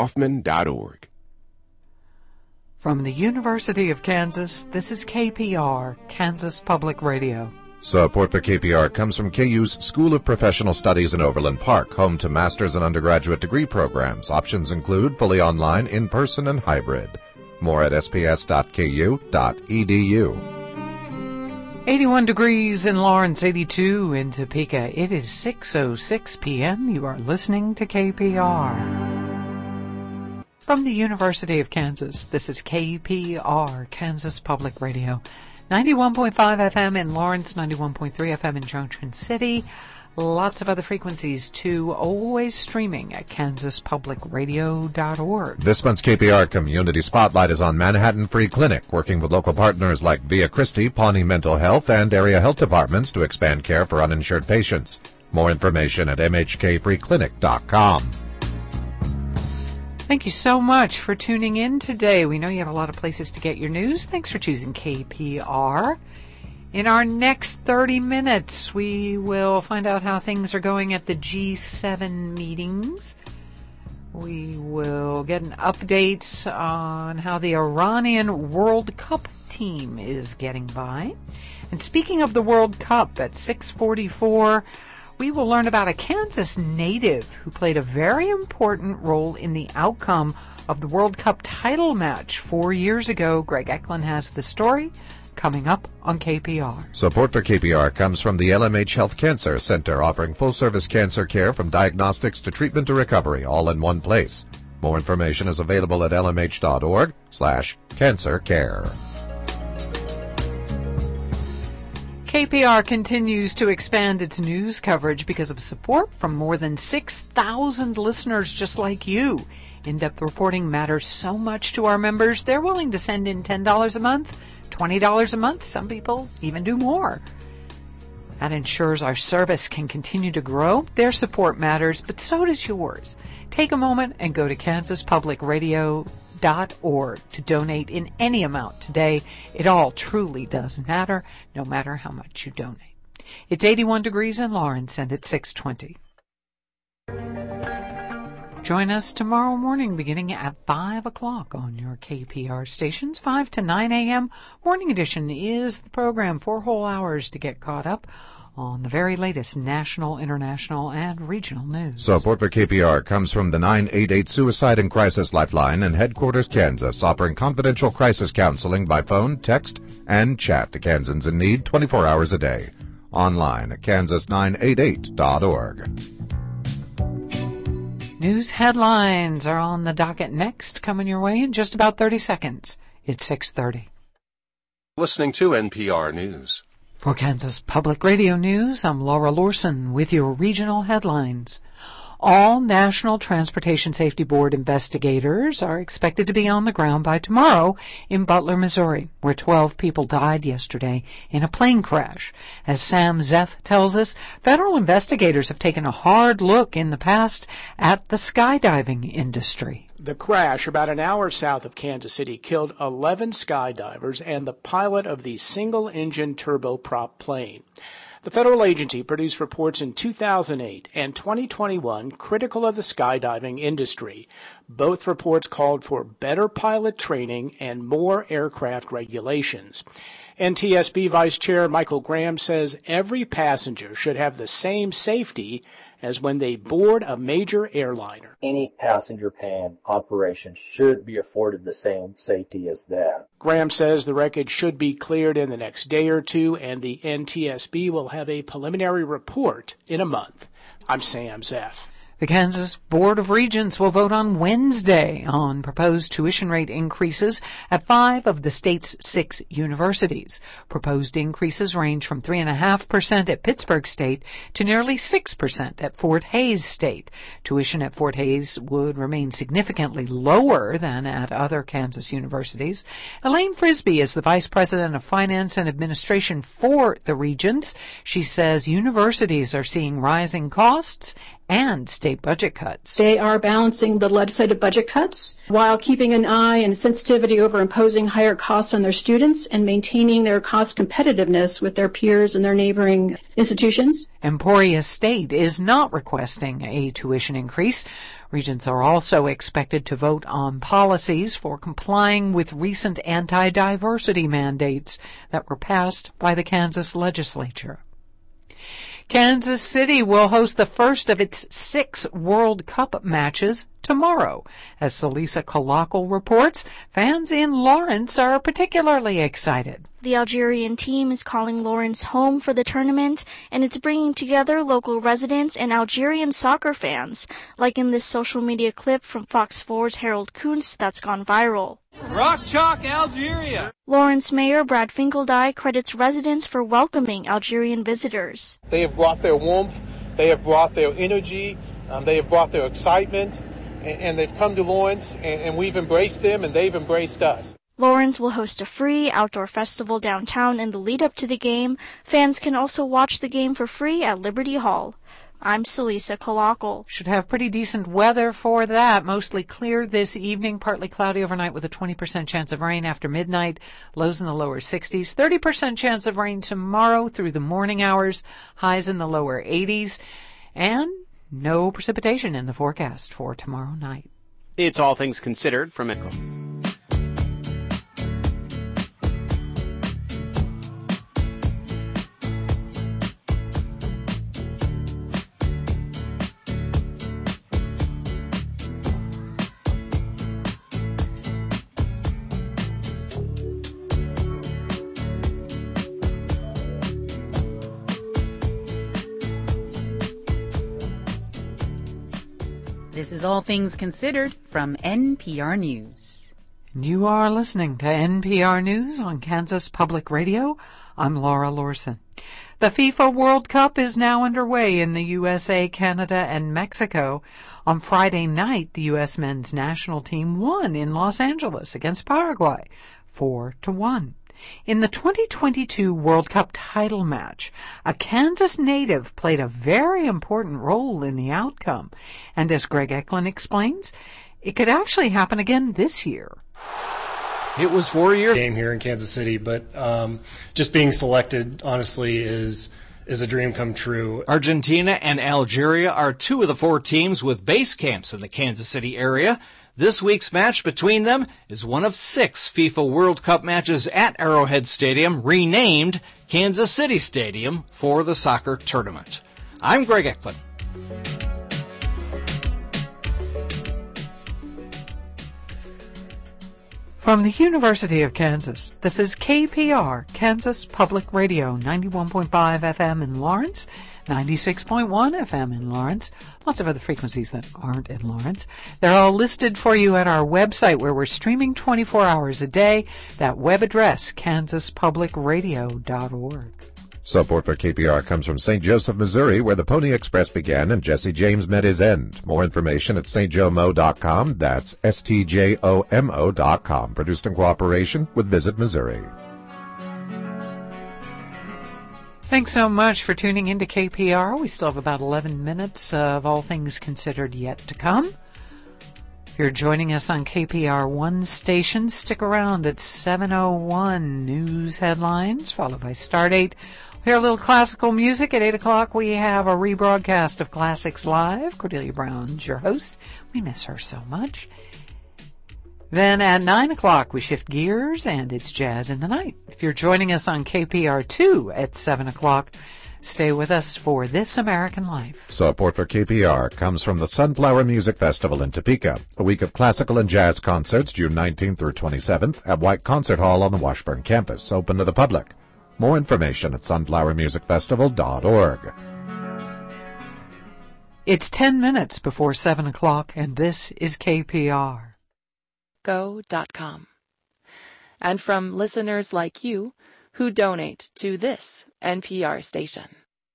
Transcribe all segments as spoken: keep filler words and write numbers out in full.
kaufman dot org. From the University of Kansas, this is K P R, Kansas Public Radio. Support for K P R comes from K U's School of Professional Studies in Overland Park, home to master's and undergraduate degree programs. Options include fully online, in-person, and hybrid. More at s p s dot k u dot e d u. eighty-one degrees in Lawrence, eighty-two in Topeka. It is six oh six p.m. You are listening to K P R. From the University of Kansas, this is K P R, Kansas Public Radio. ninety-one point five F M in Lawrence, ninety-one point three F M in Junction City. Lots of other frequencies, too, always streaming at kansas public radio dot org. This month's K P R Community Spotlight is on Manhattan Free Clinic, working with local partners like Via Christi, Pawnee Mental Health, and area health departments to expand care for uninsured patients. More information at m h k free clinic dot com. Thank you so much for tuning in today. We know you have a lot of places to get your news. Thanks for choosing K P R. In our next thirty minutes, we will find out how things are going at the G seven meetings. We will get an update on how the Iranian World Cup team is getting by. And speaking of the World Cup, at six forty-four, we will learn about a Kansas native who played a very important role in the outcome of the World Cup title match four years ago. Greg Eklund has the story coming up on K P R. Support for K P R comes from the L M H Health Cancer Center, offering full-service cancer care from diagnostics to treatment to recovery, all in one place. More information is available at l m h dot org slash cancer care. K P R continues to expand its news coverage because of support from more than six thousand listeners just like you. In-depth reporting matters so much to our members, they're willing to send in ten dollars a month, twenty dollars a month. Some people even do more. That ensures our service can continue to grow. Their support matters, but so does yours. Take a moment and go to kansas public radio dot org to donate in any amount today. It all truly does matter, no matter how much you donate. It's eighty-one degrees in Lawrence, and it's six twenty. Join us tomorrow morning beginning at five o'clock on your K P R stations. five to nine a.m. Morning Edition is the program. Four whole hours to get caught up on the very latest national, international, and regional news. Support for K P R comes from the nine eight eight Suicide and Crisis Lifeline in Headquarters, Kansas, offering confidential crisis counseling by phone, text, and chat to Kansans in need twenty-four hours a day. Online at kansas nine eight eight dot org. News headlines are on the docket next, coming your way in just about thirty seconds. It's six thirty. Listening to N P R News. For Kansas Public Radio News, I'm Laura Lorson with your regional headlines. All National Transportation Safety Board investigators are expected to be on the ground by tomorrow in Butler, Missouri, where twelve people died yesterday in a plane crash. As Sam Zeff tells us, federal investigators have taken a hard look in the past at the skydiving industry. The crash, about an hour south of Kansas City, killed eleven skydivers and the pilot of the single-engine turboprop plane. The federal agency produced reports in two thousand eight and twenty twenty-one critical of the skydiving industry. Both reports called for better pilot training and more aircraft regulations. N T S B Vice Chair Michael Graham says every passenger should have the same safety as when they board a major airliner. Any passenger plane operation should be afforded the same safety as that. Graham says the wreckage should be cleared in the next day or two, and the N T S B will have a preliminary report in a month. I'm Sam Zeff. The Kansas Board of Regents will vote on Wednesday on proposed tuition rate increases at five of the state's six universities. Proposed increases range from three point five percent at Pittsburgh State to nearly six percent at Fort Hays State. Tuition at Fort Hays would remain significantly lower than at other Kansas universities. Elaine Frisbee is the Vice President of Finance and Administration for the Regents. She says universities are seeing rising costs and state budget cuts. They are balancing the legislative budget cuts while keeping an eye and sensitivity over imposing higher costs on their students and maintaining their cost competitiveness with their peers and their neighboring institutions. Emporia State is not requesting a tuition increase. Regents are also expected to vote on policies for complying with recent anti-diversity mandates that were passed by the Kansas legislature. Kansas City will host the first of its six World Cup matches tomorrow. As Celisa Kalakal reports, fans in Lawrence are particularly excited. The Algerian team is calling Lawrence home for the tournament, and it's bringing together local residents and Algerian soccer fans, like in this social media clip from Fox four's Harold Kuntz that's gone viral. Rock Chalk, Algeria! Lawrence Mayor Brad Finkeldie credits residents for welcoming Algerian visitors. They have brought their warmth, they have brought their energy, um, they have brought their excitement, and, and they've come to Lawrence, and, and we've embraced them, and they've embraced us. Lawrence will host a free outdoor festival downtown in the lead-up to the game. Fans can also watch the game for free at Liberty Hall. I'm Celisa Kalakal. Should have pretty decent weather for that. Mostly clear this evening, partly cloudy overnight with a twenty percent chance of rain after midnight. Lows in the lower sixties. thirty percent chance of rain tomorrow through the morning hours. Highs in the lower eighties. And no precipitation in the forecast for tomorrow night. It's All Things Considered from Echo. This is All Things Considered from N P R News. You are listening to N P R News on Kansas Public Radio. I'm Laura Lorson. The FIFA World Cup is now underway in the U S A, Canada, and Mexico. On Friday night, the U S men's national team won in Los Angeles against Paraguay, four to one. In the twenty twenty-two World Cup title match, a Kansas native played a very important role in the outcome. And as Greg Eklund explains, it could actually happen again this year. It was four years game here in Kansas City, but um, just being selected, honestly, is is a dream come true. Argentina and Algeria are two of the four teams with base camps in the Kansas City area. This week's match between them is one of six FIFA World Cup matches at Arrowhead Stadium, renamed Kansas City Stadium for the soccer tournament. I'm Greg Eklund. From the University of Kansas, this is K P R, Kansas Public Radio, ninety-one point five F M in Lawrence, ninety-six point one F M in Lawrence, lots of other frequencies that aren't in Lawrence. They're all listed for you at our website where we're streaming twenty-four hours a day. That web address, kansas public radio dot org. Support for K P R comes from Saint Joseph, Missouri, where the Pony Express began and Jesse James met his end. More information at st jomo dot com. That's S T J O M O dot com. Produced in cooperation with Visit Missouri. Thanks so much for tuning in to K P R. We still have about eleven minutes of All Things Considered yet to come. If you're joining us on K P R one station, stick around at seven oh one news headlines, followed by Stardate. We'll hear a little classical music. At eight o'clock, we have a rebroadcast of Classics Live. Cordelia Brown's your host. We miss her so much. Then at nine o'clock, we shift gears, and it's Jazz in the Night. If you're joining us on K P R two at seven o'clock, stay with us for This American Life. Support for K P R comes from the Sunflower Music Festival in Topeka, a week of classical and jazz concerts June nineteenth through twenty-seventh at White Concert Hall on the Washburn campus, open to the public. More information at sunflower music festival dot org. It's ten minutes before seven o'clock, and this is K P R. go dot com. And from listeners like you who donate to this N P R station.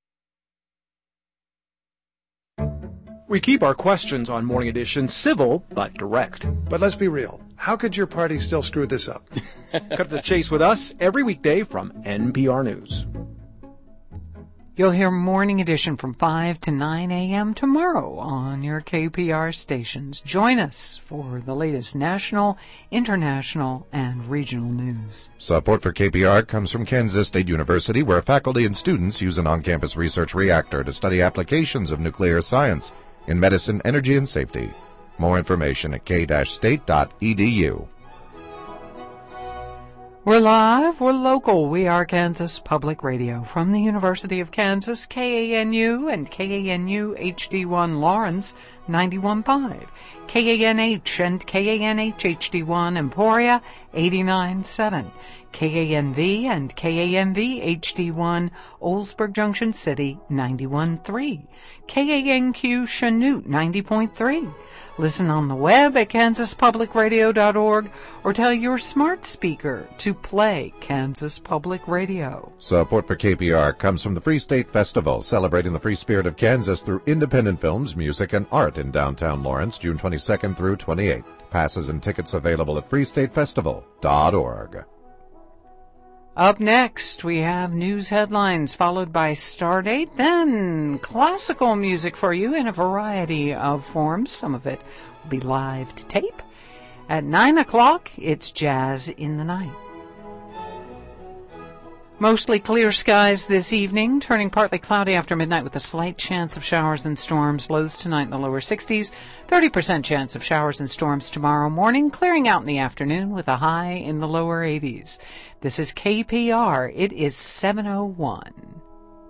We keep our questions on Morning Edition civil but direct. But let's be real. How could your party still screw this up? Cut to the chase with us every weekday from N P R News. You'll hear Morning Edition from five to nine a.m. tomorrow on your K P R stations. Join us for the latest national, international, and regional news. Support for K P R comes from Kansas State University, where faculty and students use an on-campus research reactor to study applications of nuclear science in medicine, energy, and safety. More information at k dash state dot e d u. We're live, we're local. We are Kansas Public Radio from the University of Kansas, K A N U and K A N U H D one Lawrence ninety-one point five, K A N H and K A N H H D one Emporia eighty-nine point seven, K A N V and K A N V H D one Oldsburg Junction City ninety-one point three, K A N Q Chanute ninety point three. Listen on the web at kansas public radio dot org or tell your smart speaker to play Kansas Public Radio. Support for K P R comes from the Free State Festival, celebrating the free spirit of Kansas through independent films, music, and art in downtown Lawrence, June twenty-second through twenty-eighth. Passes and tickets available at free state festival dot org. Up next, we have news headlines followed by Stardate, then classical music for you in a variety of forms. Some of it will be live to tape. At nine o'clock, it's Jazz in the Night. Mostly clear skies this evening, turning partly cloudy after midnight with a slight chance of showers and storms. Lows tonight in the lower sixties, thirty percent chance of showers and storms tomorrow morning, clearing out in the afternoon with a high in the lower eighties. This is K P R. It is seven oh one.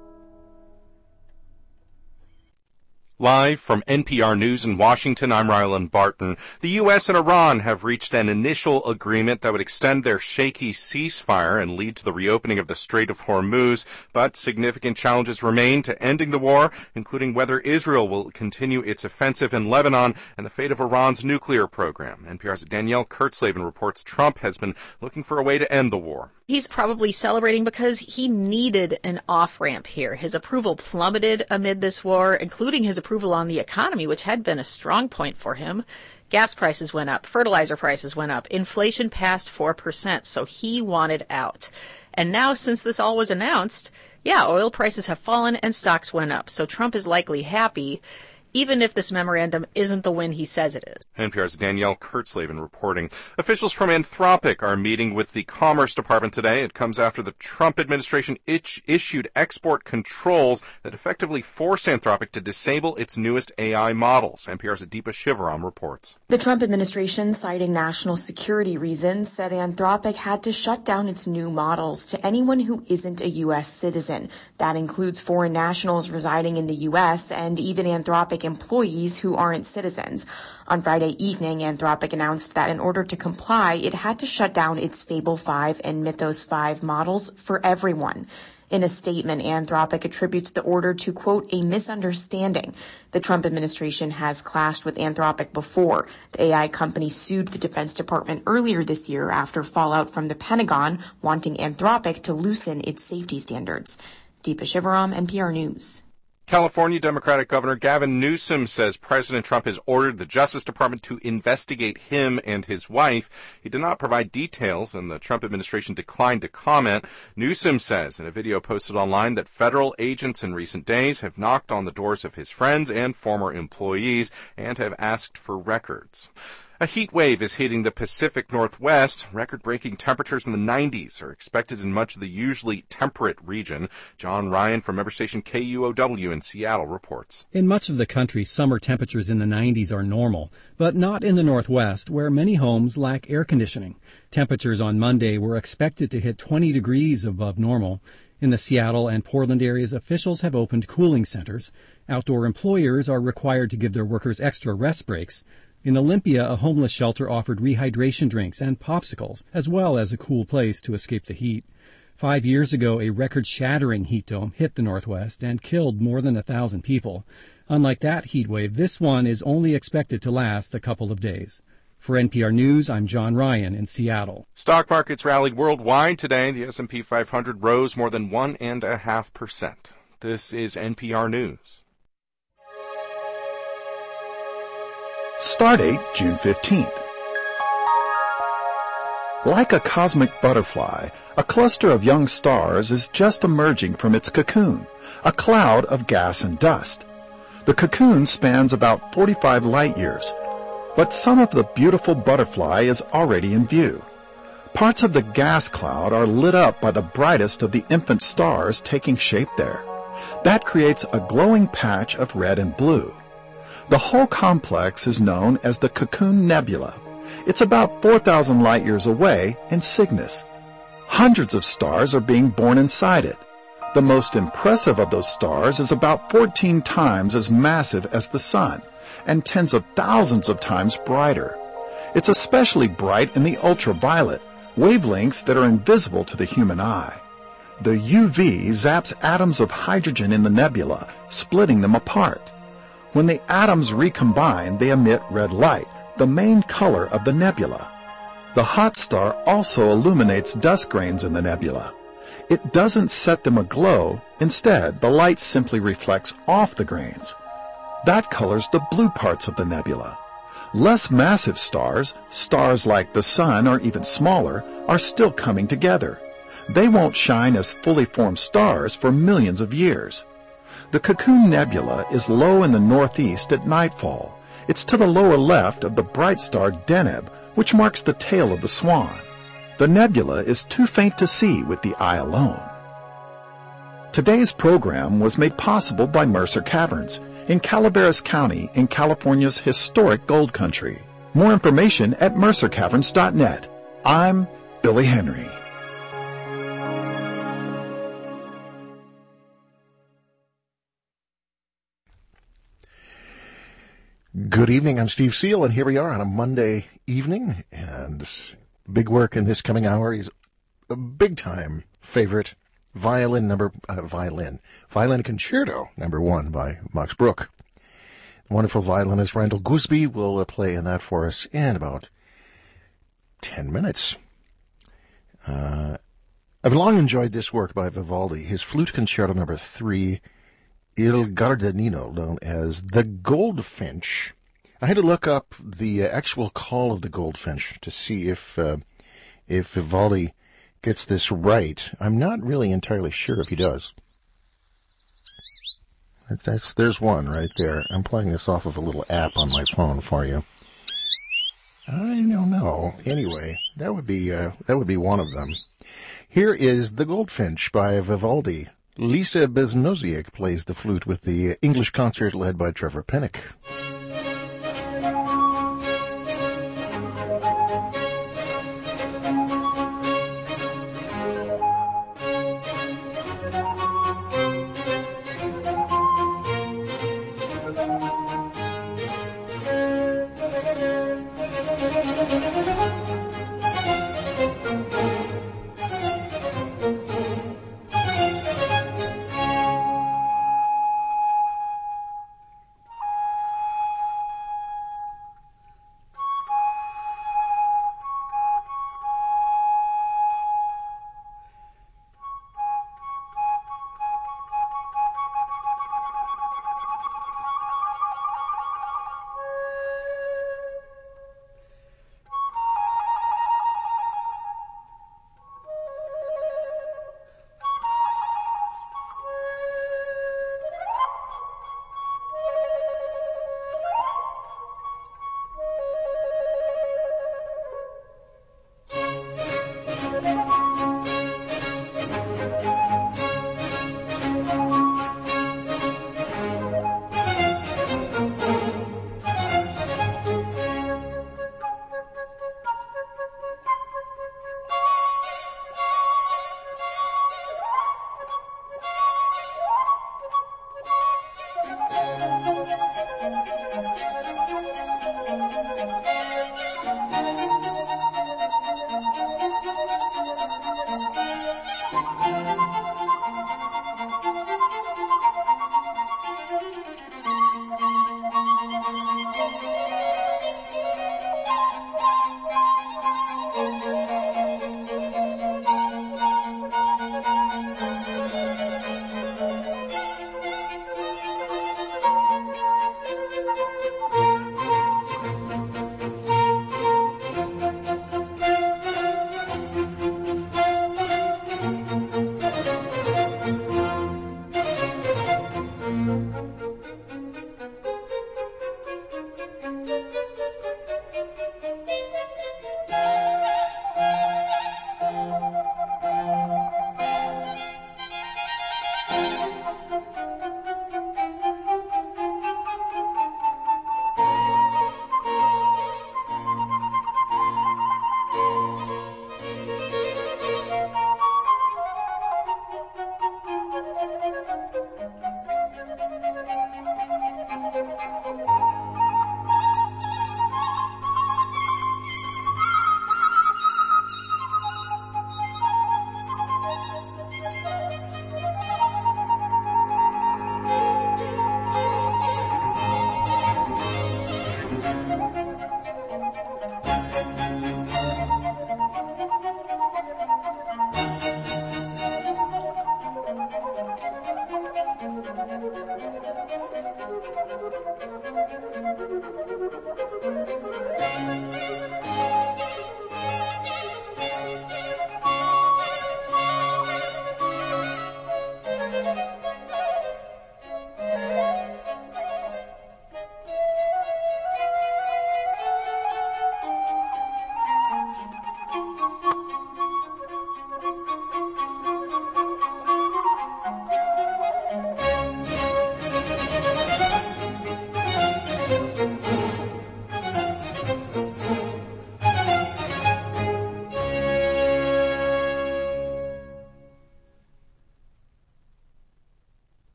Live from N P R News in Washington, I'm Rylan Barton. The U S and Iran have reached an initial agreement that would extend their shaky ceasefire and lead to the reopening of the Strait of Hormuz, but significant challenges remain to ending the war, including whether Israel will continue its offensive in Lebanon and the fate of Iran's nuclear program. N P R's Danielle Kurtzleben reports Trump has been looking for a way to end the war. He's probably celebrating because he needed an off-ramp here. His approval plummeted amid this war, including his approval on the economy, which had been a strong point for him. Gas prices went up, fertilizer prices went up, inflation passed four percent, so he wanted out. And now, since this all was announced, yeah, oil prices have fallen and stocks went up, so Trump is likely happy, even if this memorandum isn't the win he says it is. N P R's Danielle Kurtzleben reporting. Officials from Anthropic are meeting with the Commerce Department today. It comes after the Trump administration itch- issued export controls that effectively force Anthropic to disable its newest A I models. N P R's Deepa Shivaram reports. The Trump administration, citing national security reasons, said Anthropic had to shut down its new models to anyone who isn't a U S citizen. That includes foreign nationals residing in the U S and even Anthropic employees who aren't citizens. On Friday evening, Anthropic announced that in order to comply, it had to shut down its Fable five and Mythos five models for everyone. In a statement, Anthropic attributes the order to, quote, a misunderstanding. The Trump administration has clashed with Anthropic before. The A I company sued the Defense Department earlier this year after fallout from the Pentagon wanting Anthropic to loosen its safety standards. Deepa Shivaram, N P R News. California Democratic Governor Gavin Newsom says President Trump has ordered the Justice Department to investigate him and his wife. He did not provide details, and the Trump administration declined to comment. Newsom says in a video posted online that federal agents in recent days have knocked on the doors of his friends and former employees and have asked for records. A heat wave is hitting the Pacific Northwest. Record-breaking temperatures in the nineties are expected in much of the usually temperate region. John Ryan from member station K U O W in Seattle reports. In much of the country, summer temperatures in the nineties are normal, but not in the Northwest, where many homes lack air conditioning. Temperatures on Monday were expected to hit twenty degrees above normal. In the Seattle and Portland areas, officials have opened cooling centers. Outdoor employers are required to give their workers extra rest breaks. In Olympia, a homeless shelter offered rehydration drinks and popsicles, as well as a cool place to escape the heat. Five years ago, a record-shattering heat dome hit the Northwest and killed more than a thousand people. Unlike that heat wave, this one is only expected to last a couple of days. For N P R News, I'm John Ryan in Seattle. Stock markets rallied worldwide today. The S and P five hundred rose more than one and a half percent. This is N P R News. Stardate June fifteenth. Like a cosmic butterfly, A cluster of young stars is just emerging from its cocoon, a cloud of gas and dust. The cocoon spans about forty-five light years, but some of the beautiful butterfly is already in view. Parts of the gas cloud are lit up by the brightest of the infant stars taking shape there. That creates a glowing patch of red and blue. The whole complex is known as the Cocoon Nebula. It's about four thousand light years away in Cygnus. Hundreds of stars are being born inside it. The most impressive of those stars is about fourteen times as massive as the Sun, and tens of thousands of times brighter. It's especially bright in the ultraviolet, wavelengths that are invisible to the human eye. The U V zaps atoms of hydrogen in the nebula, splitting them apart. When the atoms recombine, they emit red light, the main color of the nebula. The hot star also illuminates dust grains in the nebula. It doesn't set them aglow. Instead, the light simply reflects off the grains. That colors the blue parts of the nebula. Less massive stars, stars like the Sun or even smaller, are still coming together. They won't shine as fully formed stars for millions of years. The Cocoon Nebula is low in the northeast at nightfall. It's to the lower left of the bright star Deneb, which marks the tail of the swan. The nebula is too faint to see with the eye alone. Today's program was made possible by Mercer Caverns in Calaveras County in California's historic gold country. More information at mercer caverns dot net. I'm Billy Henry. Good evening, I'm Steve Seal, and here we are on a Monday evening, and big work in this coming hour is a big-time favorite violin number, uh, violin, violin concerto number one by Max Bruch. The wonderful violinist Randall Gooseby will uh, play in that for us in about ten minutes. Uh, I've long enjoyed this work by Vivaldi, his flute concerto number three, Il Gardanino, known as the Goldfinch. I had to look up the uh, actual call of the Goldfinch to see if uh, if Vivaldi gets this right. I'm not really entirely sure if he does. That's, there's one right there. I'm playing this off of a little app on my phone for you. I don't know. Anyway, that would be uh, that would be one of them. Here is The Goldfinch by Vivaldi. Lisa Besnoziak plays the flute with the English concert led by Trevor Pinnock.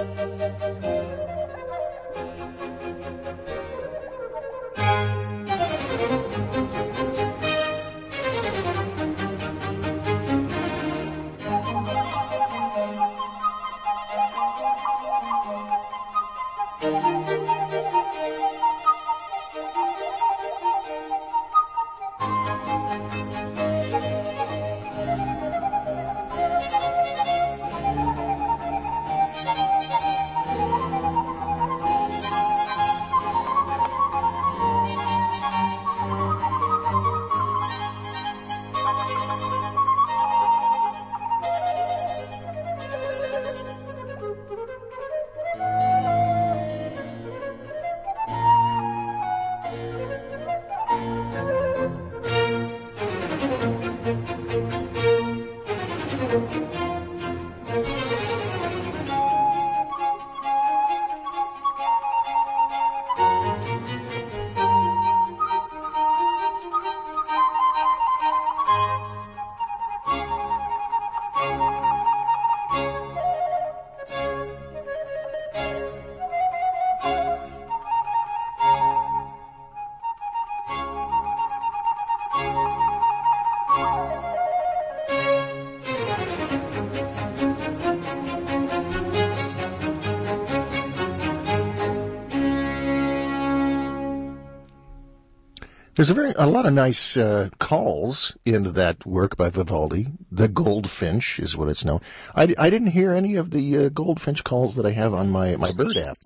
There's a very a lot of nice uh, calls in that work by Vivaldi. The Goldfinch is what it's known. I, I didn't hear any of the uh, Goldfinch calls that I have on my, my Bird app,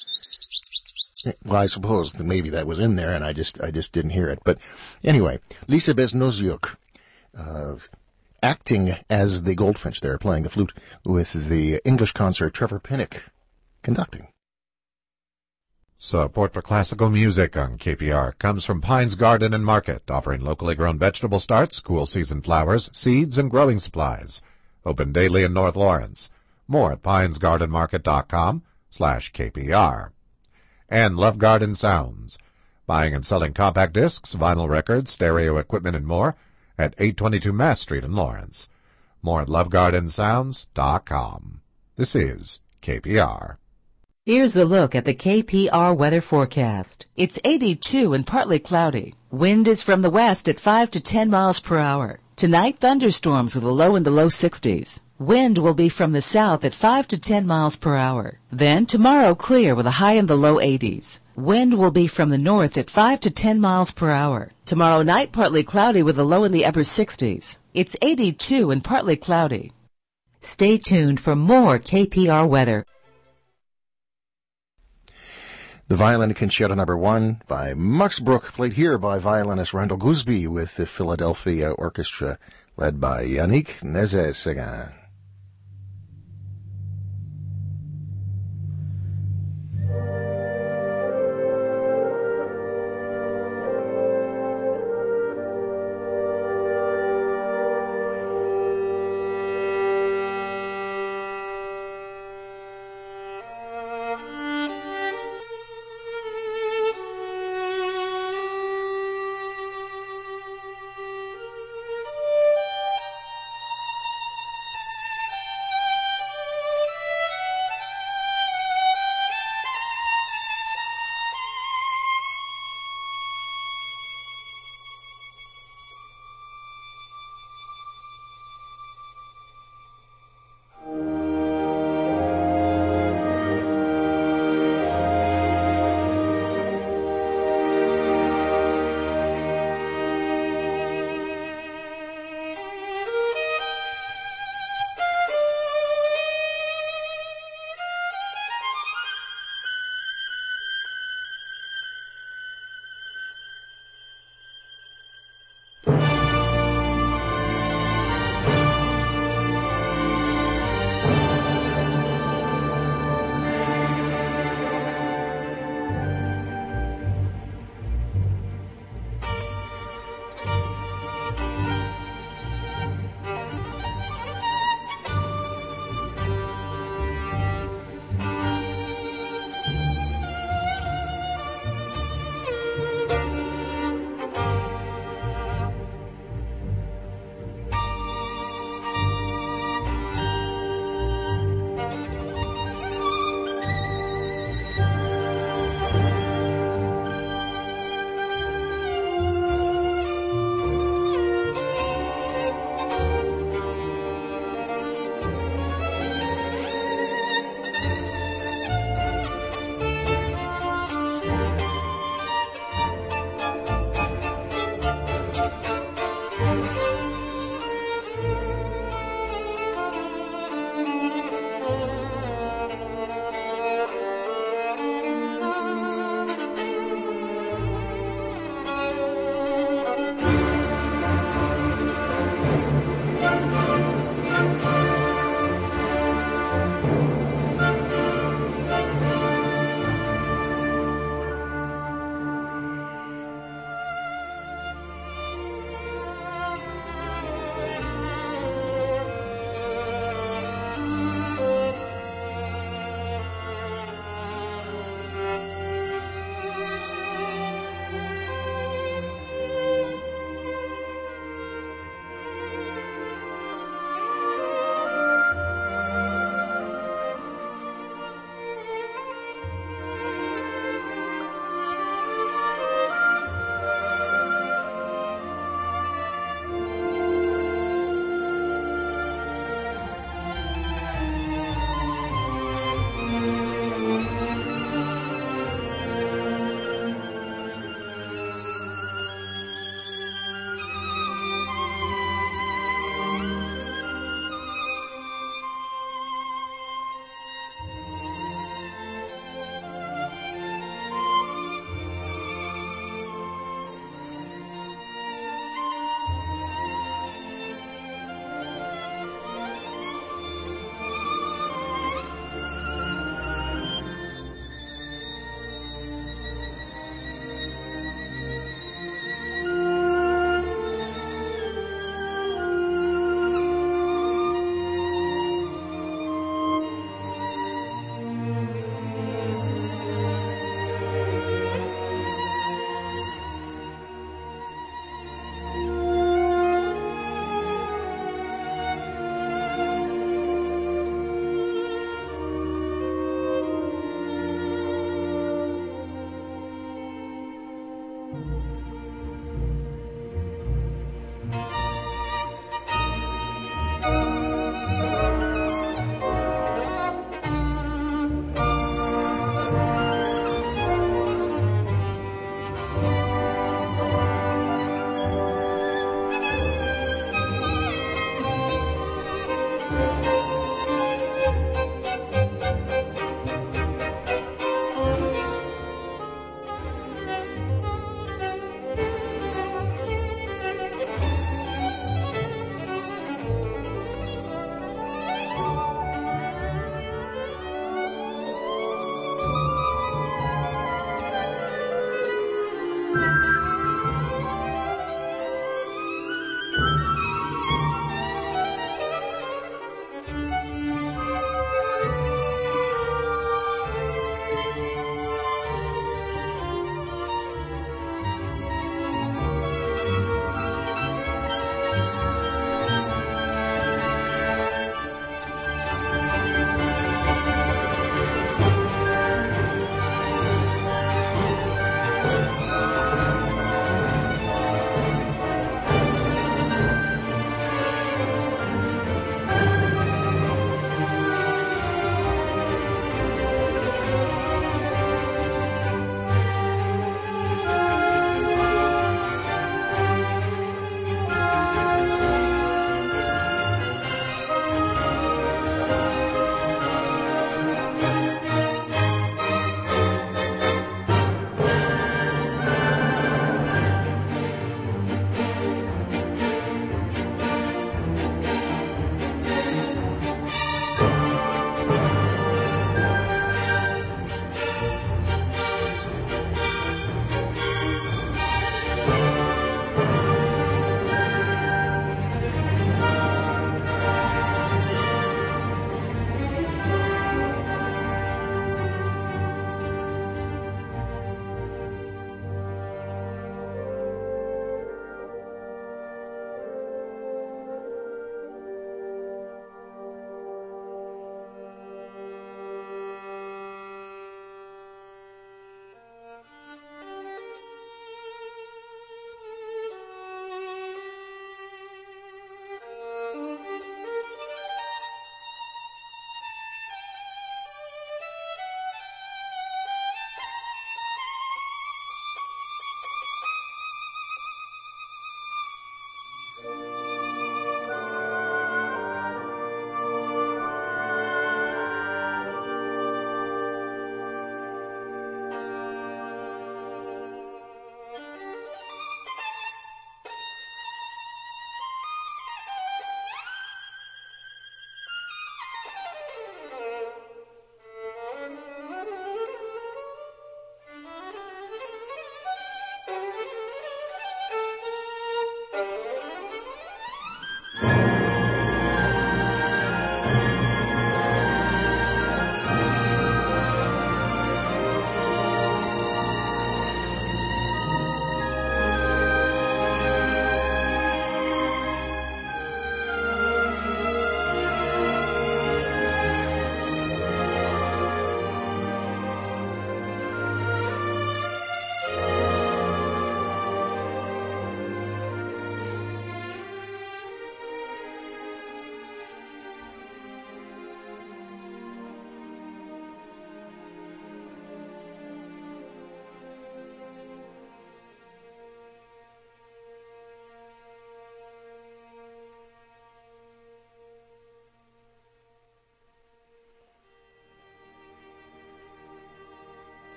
though. Well, I suppose that maybe that was in there, and I just I just didn't hear it. But anyway, Lisa Besnoziuk, uh, acting as the Goldfinch there, playing the flute with the English concert, Trevor Pinnock conducting. Support for classical music on K P R comes from Pines Garden and Market, offering locally grown vegetable starts, cool season flowers, seeds, and growing supplies. Open daily in North Lawrence. More at pinesgardenmarket.com slash KPR. And Love Garden Sounds, buying and selling compact discs, vinyl records, stereo equipment, and more at eight twenty-two Mass Street in Lawrence. More at love garden sounds dot com. This is K P R. Here's a look at the K P R weather forecast. It's eighty-two and partly cloudy. Wind is from the west at five to ten miles per hour. Tonight, thunderstorms with a low in the low sixties. Wind will be from the south at five to ten miles per hour. Then tomorrow, clear with a high in the low eighties. Wind will be from the north at five to ten miles per hour. Tomorrow night, partly cloudy with a low in the upper sixties. It's eighty-two and partly cloudy. Stay tuned for more K P R weather. The Violin Concerto Number One by Max Bruch, played here by violinist Randall Gooseby with the Philadelphia Orchestra, led by Yannick Nézet-Séguin.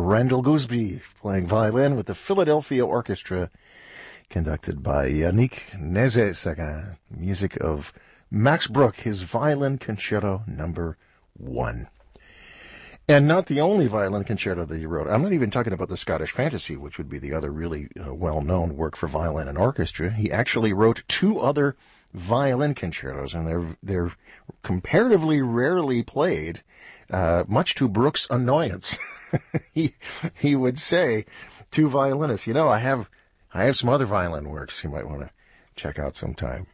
Randall Gooseby playing violin with the Philadelphia Orchestra, conducted by Yannick Nézet-Séguin. Music of Max Bruch, his Violin Concerto number one. And not the only violin concerto that he wrote. I'm not even talking about the Scottish Fantasy, which would be the other really uh, well-known work for violin and orchestra. He actually wrote two other violin concertos, and they're they're comparatively rarely played, uh, much to Bruch's annoyance. he he would say to violinists, you know, I have I have some other violin works you might want to check out sometime.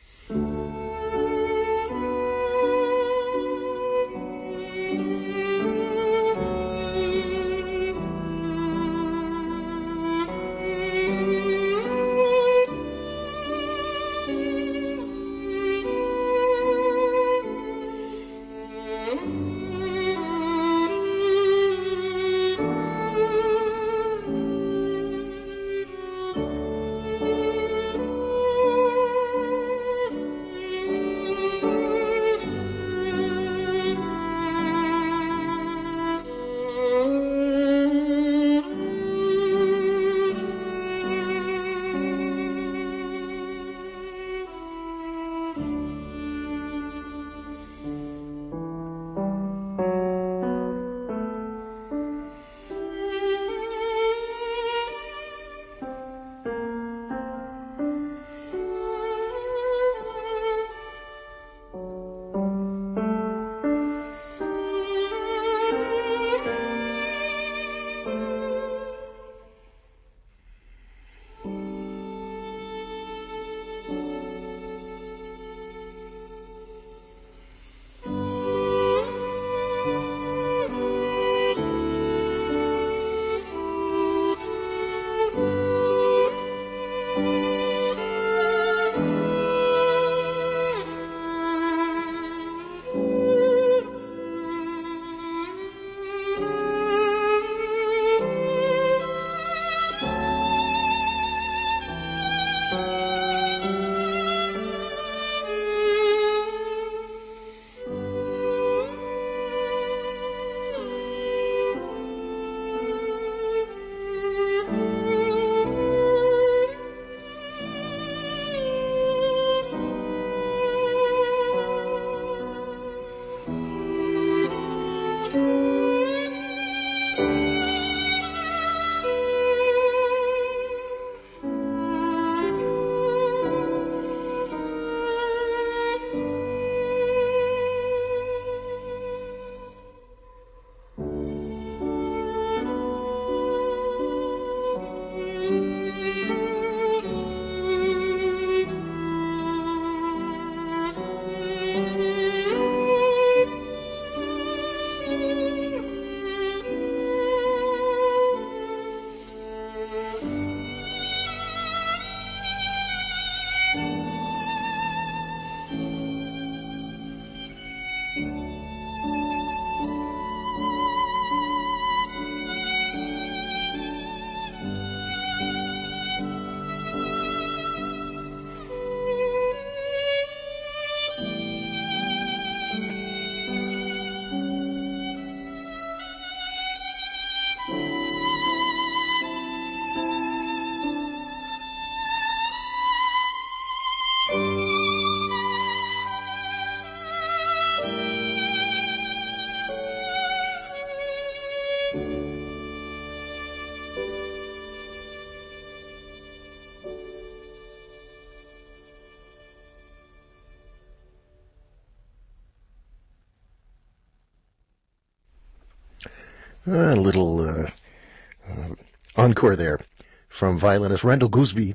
A little uh, uh, encore there from violinist Randall Gooseby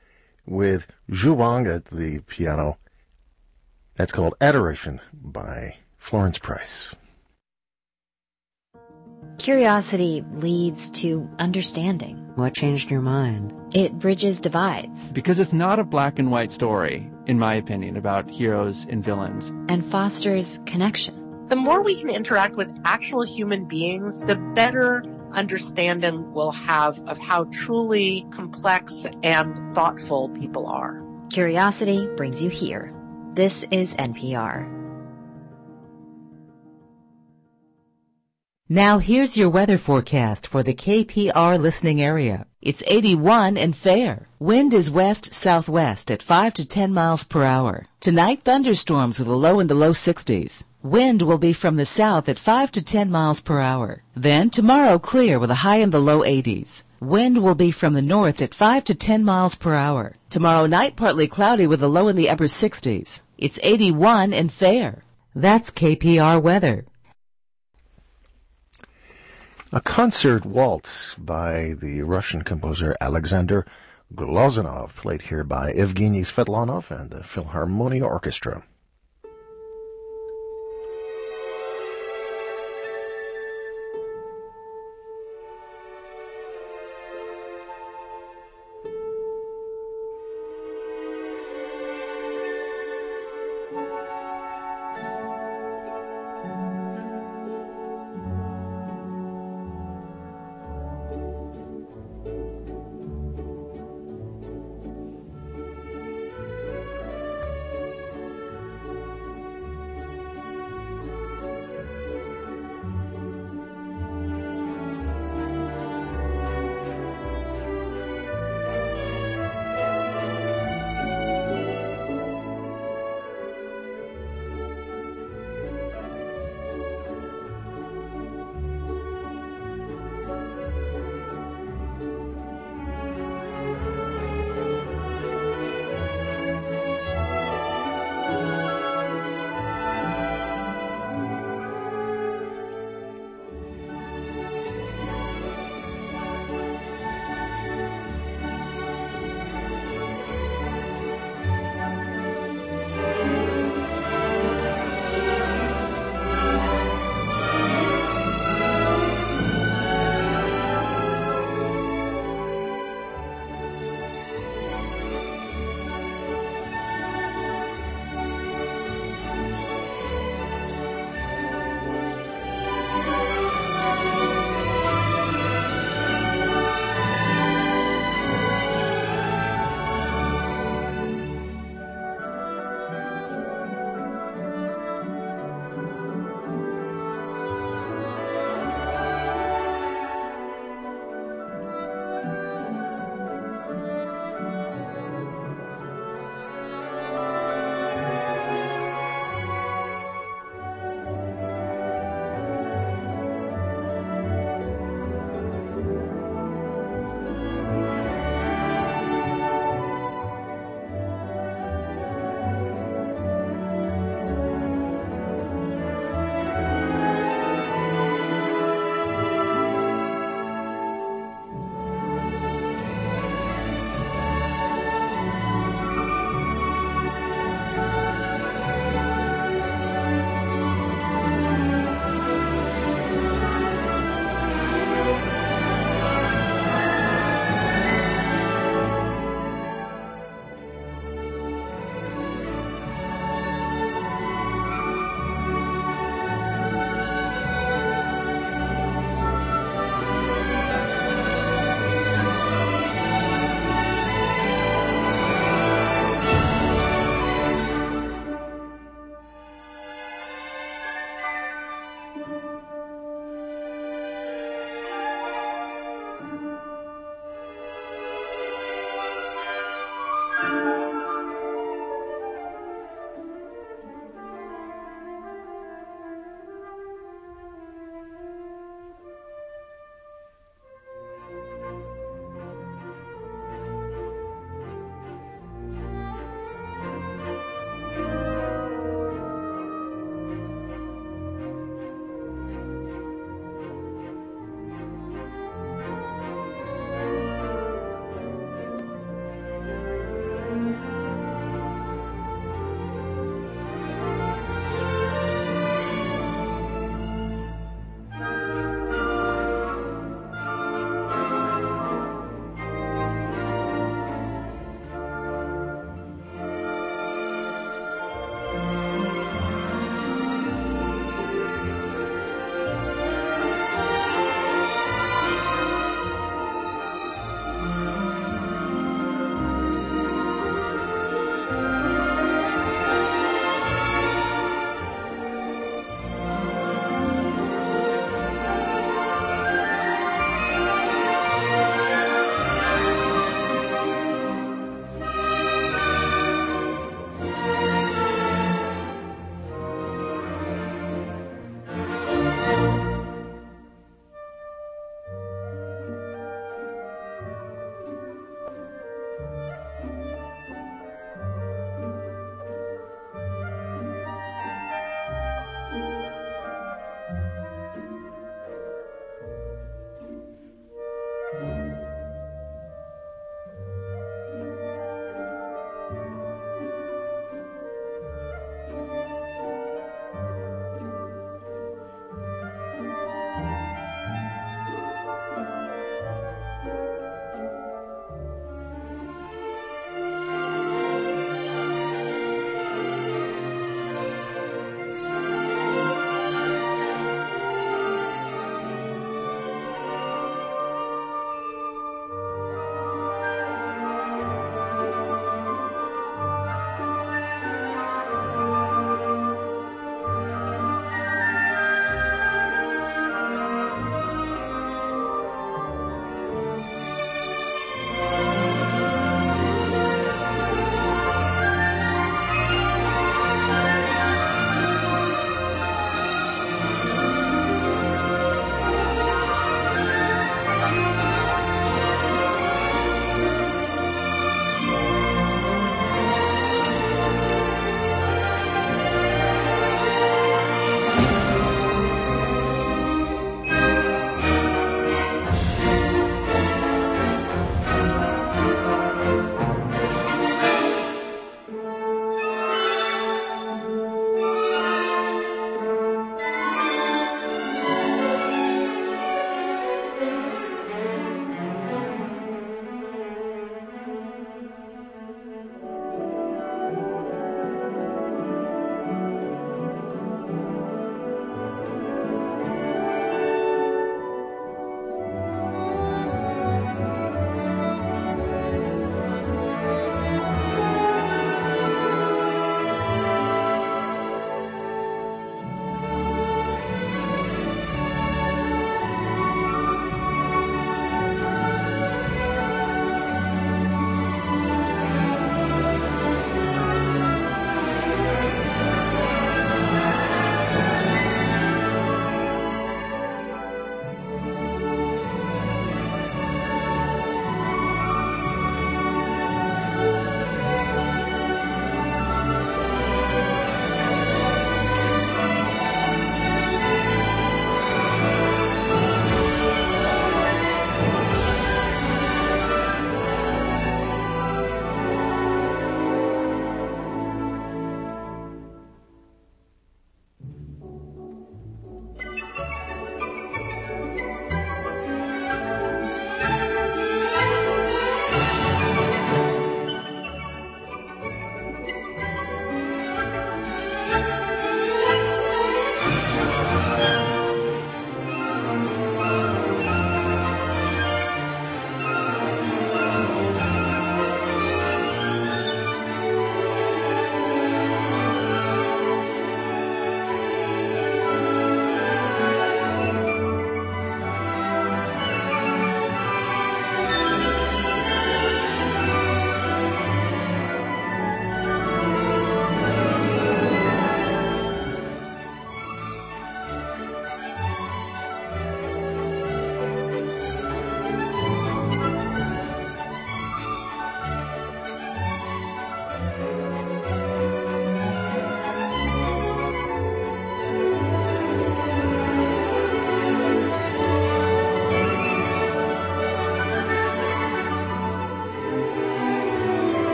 with Zhu Wang at the piano. That's called Adoration by Florence Price. Curiosity leads to understanding. What changed your mind? It bridges divides. Because it's not a black and white story, in my opinion, about heroes and villains. And fosters connection. The more we can interact with actual human beings, the better understanding we'll have of how truly complex and thoughtful people are. Curiosity brings you here. This is N P R. Now here's your weather forecast for the K P R listening area. It's eighty-one and fair. Wind is west-southwest at five to ten miles per hour. Tonight, thunderstorms with a low in the low sixties. Wind will be from the south at five to ten miles per hour. Then tomorrow, clear with a high in the low eighties. Wind will be from the north at five to ten miles per hour. Tomorrow night, partly cloudy with a low in the upper sixties. It's eighty-one and fair. That's K P R weather. A concert waltz by the Russian composer Alexander Glazunov, played here by Evgeny Svetlanov and the Philharmonia Orchestra.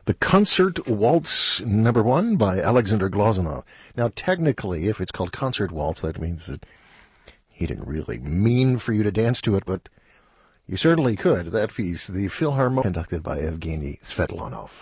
The Concert Waltz number one by Alexander Glazunov. Now, technically, if it's called Concert Waltz, that means that he didn't really mean for you to dance to it, but you certainly could. That piece, the Philharmonic, conducted by Evgeny Svetlanov.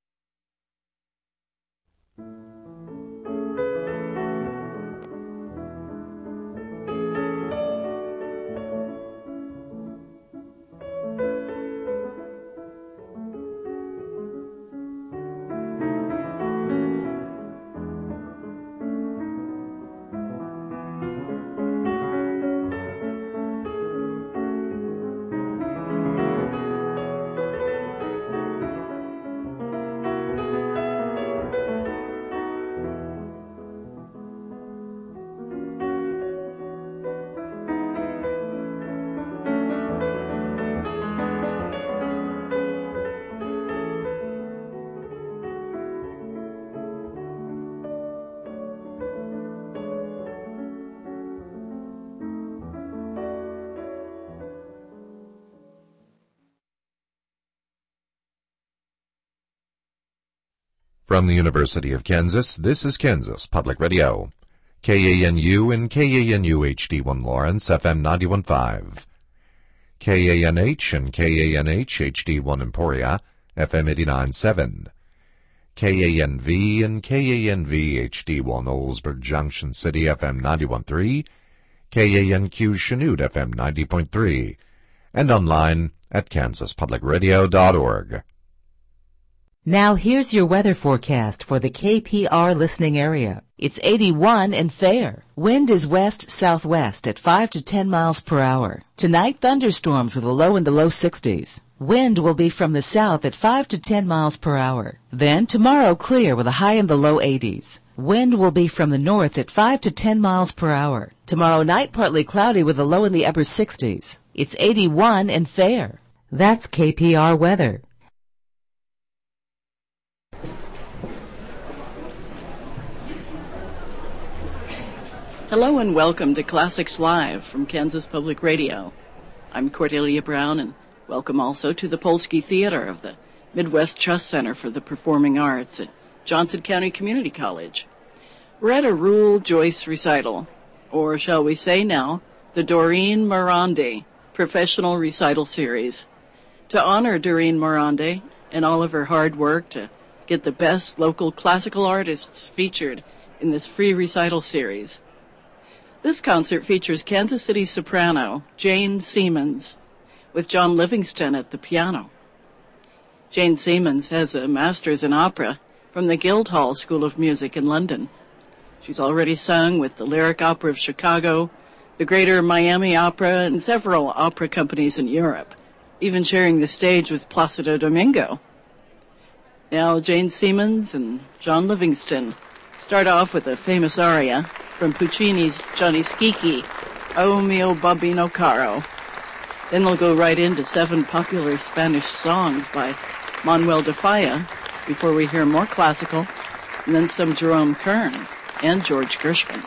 From the University of Kansas, this is Kansas Public Radio. K A N U and K A N U H D one Lawrence, F M ninety-one point five. K A N H and K A N H H D one Emporia, F M eighty-nine point seven. K A N V and K A N V H D one Oldsburg Junction City, F M ninety-one point three. K A N Q Chanute, F M ninety point three. And online at kansas public radio dot org. Now here's your weather forecast for the K P R listening area. It's eighty-one and fair. Wind is west-southwest at five to ten miles per hour. Tonight, thunderstorms with a low in the low sixties. Wind will be from the south at five to ten miles per hour. Then tomorrow, clear with a high in the low eighties. Wind will be from the north at five to ten miles per hour. Tomorrow night, partly cloudy with a low in the upper sixties. It's eighty-one and fair. That's K P R weather. Hello and welcome to Classics Live from Kansas Public Radio. I'm Cordelia Brown, and welcome also to the Polsky Theater of the Midwest Trust Center for the Performing Arts at Johnson County Community College. We're at a Rule Joyce recital, or shall we say now, the Doreen Morande Professional Recital Series. To honor Doreen Morande and all of her hard work to get the best local classical artists featured in this free recital series. This concert features Kansas City soprano Jane Siemens with John Livingston at the piano. Jane Siemens has a master's in opera from the Guildhall School of Music in London. She's already sung with the Lyric Opera of Chicago, the Greater Miami Opera, and several opera companies in Europe, even sharing the stage with Placido Domingo. Now Jane Siemens and John Livingston start off with a famous aria from Puccini's Gianni Schicchi, O Mio Bambino Caro. Then they'll go right into seven popular Spanish songs by Manuel de Falla before we hear more classical, and then some Jerome Kern and George Gershwin.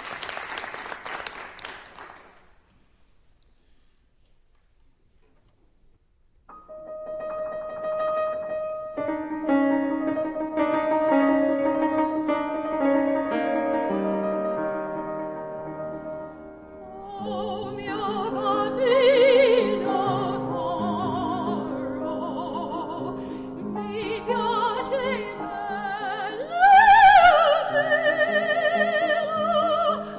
Oh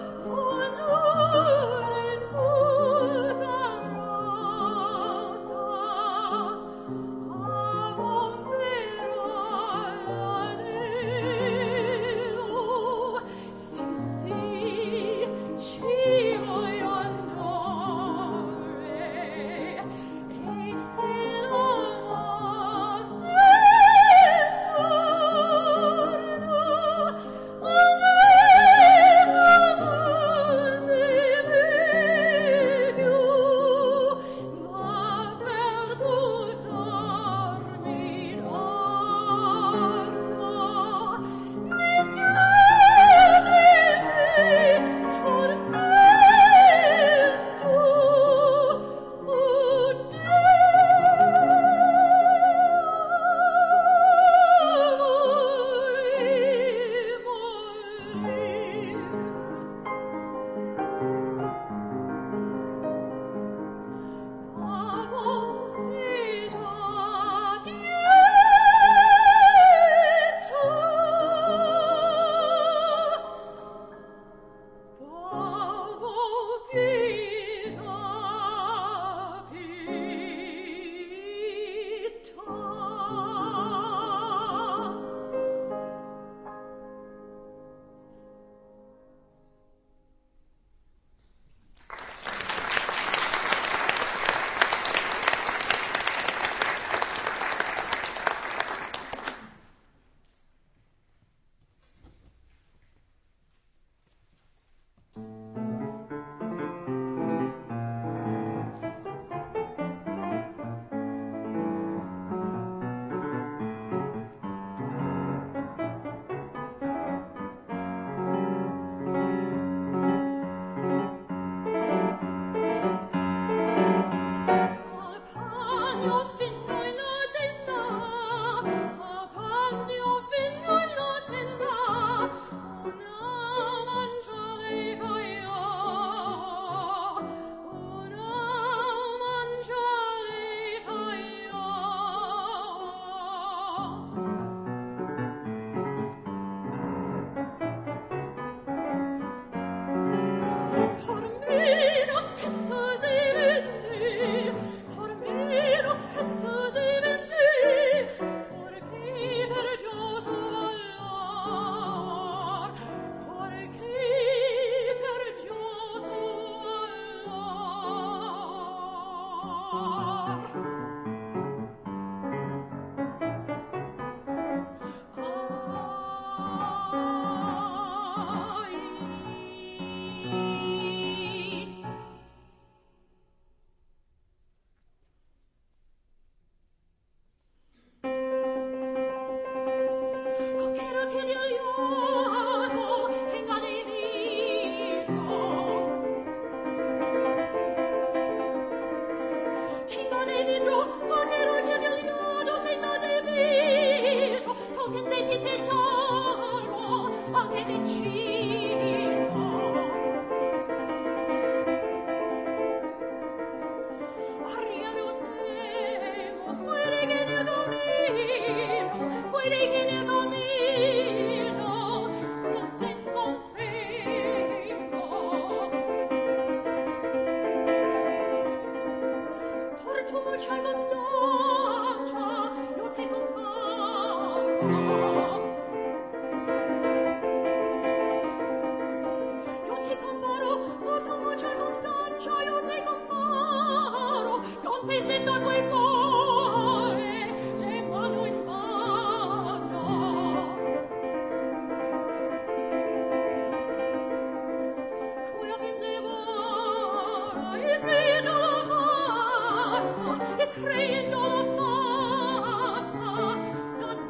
Creendo la passa, non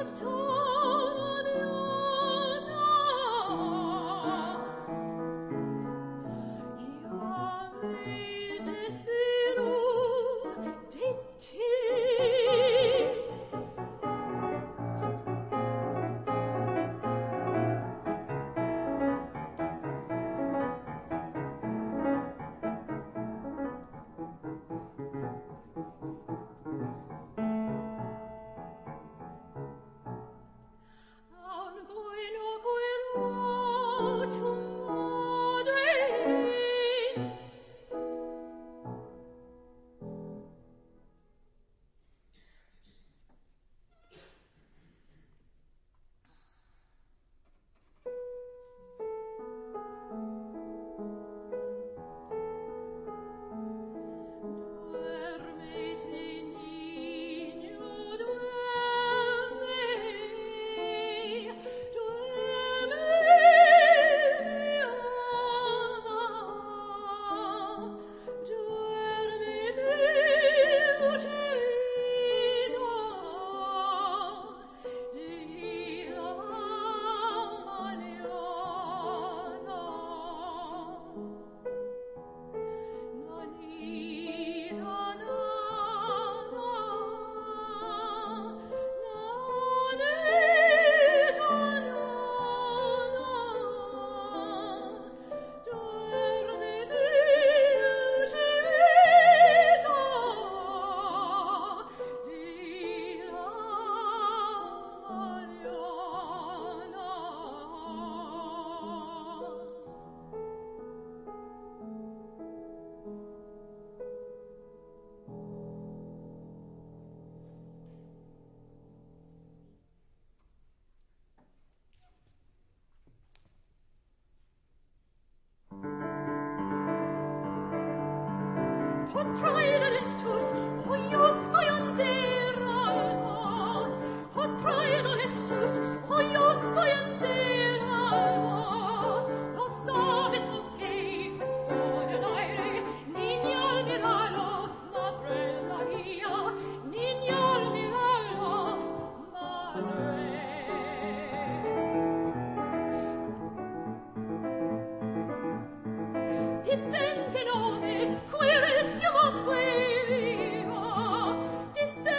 Difengenome, queres siamo squeviva, difengenome,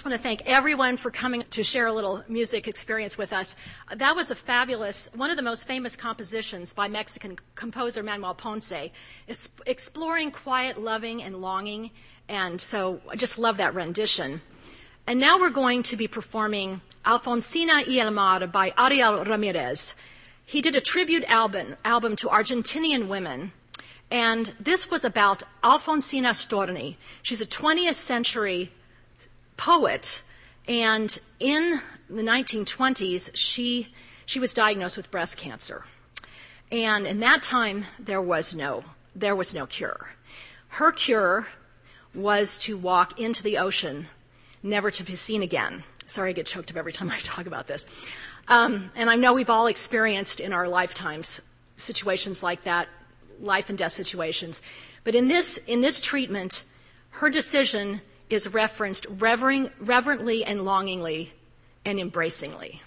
just want to thank everyone for coming to share a little music experience with us. That was a fabulous, one of the most famous compositions by Mexican composer Manuel Ponce, is exploring quiet loving and longing, and so I just love that rendition. And now we're going to be performing Alfonsina y el Mar by Ariel Ramirez. He did a tribute album, album to Argentinian women, and this was about Alfonsina Storni. She's a twentieth century poet, and in the nineteen twenties, she, she was diagnosed with breast cancer. And in that time, there was no, there was no cure. Her cure was to walk into the ocean, never to be seen again. Sorry, I get choked up every time I talk about this. Um, and I know we've all experienced in our lifetimes situations like that, life and death situations. But in this, in this treatment, her decision is referenced revering, reverently and longingly and embracingly.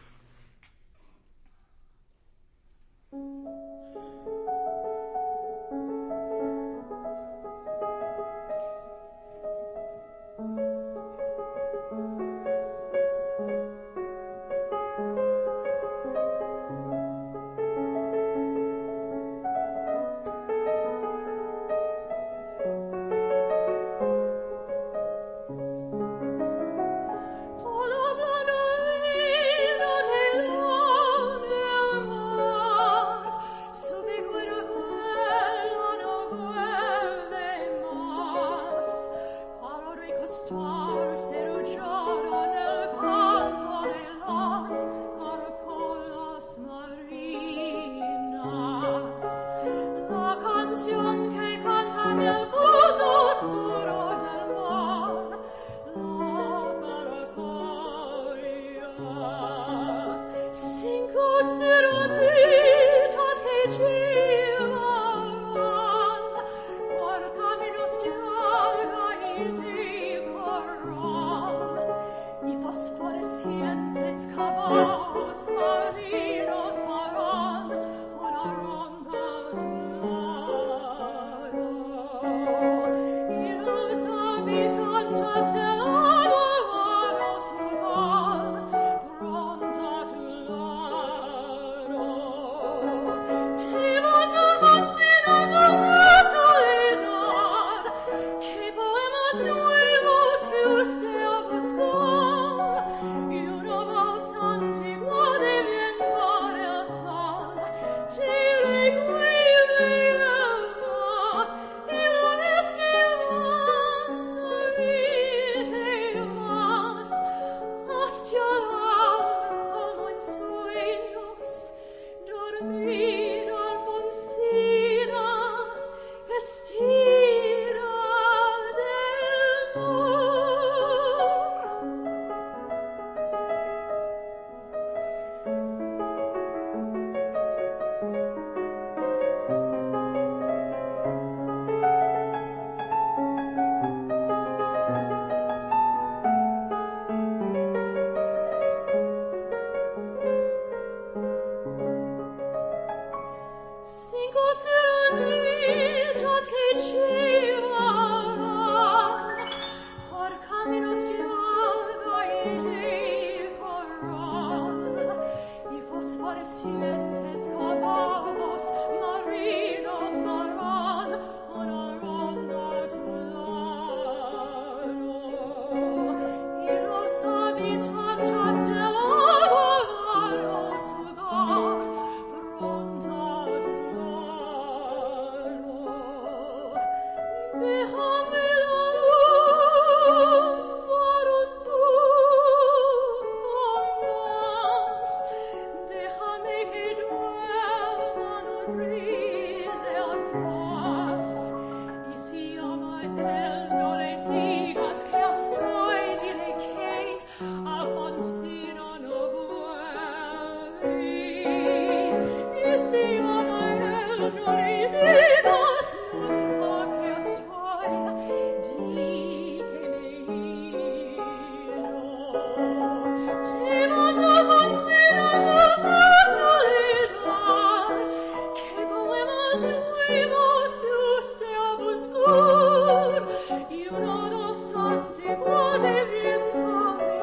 You know, santi può diventare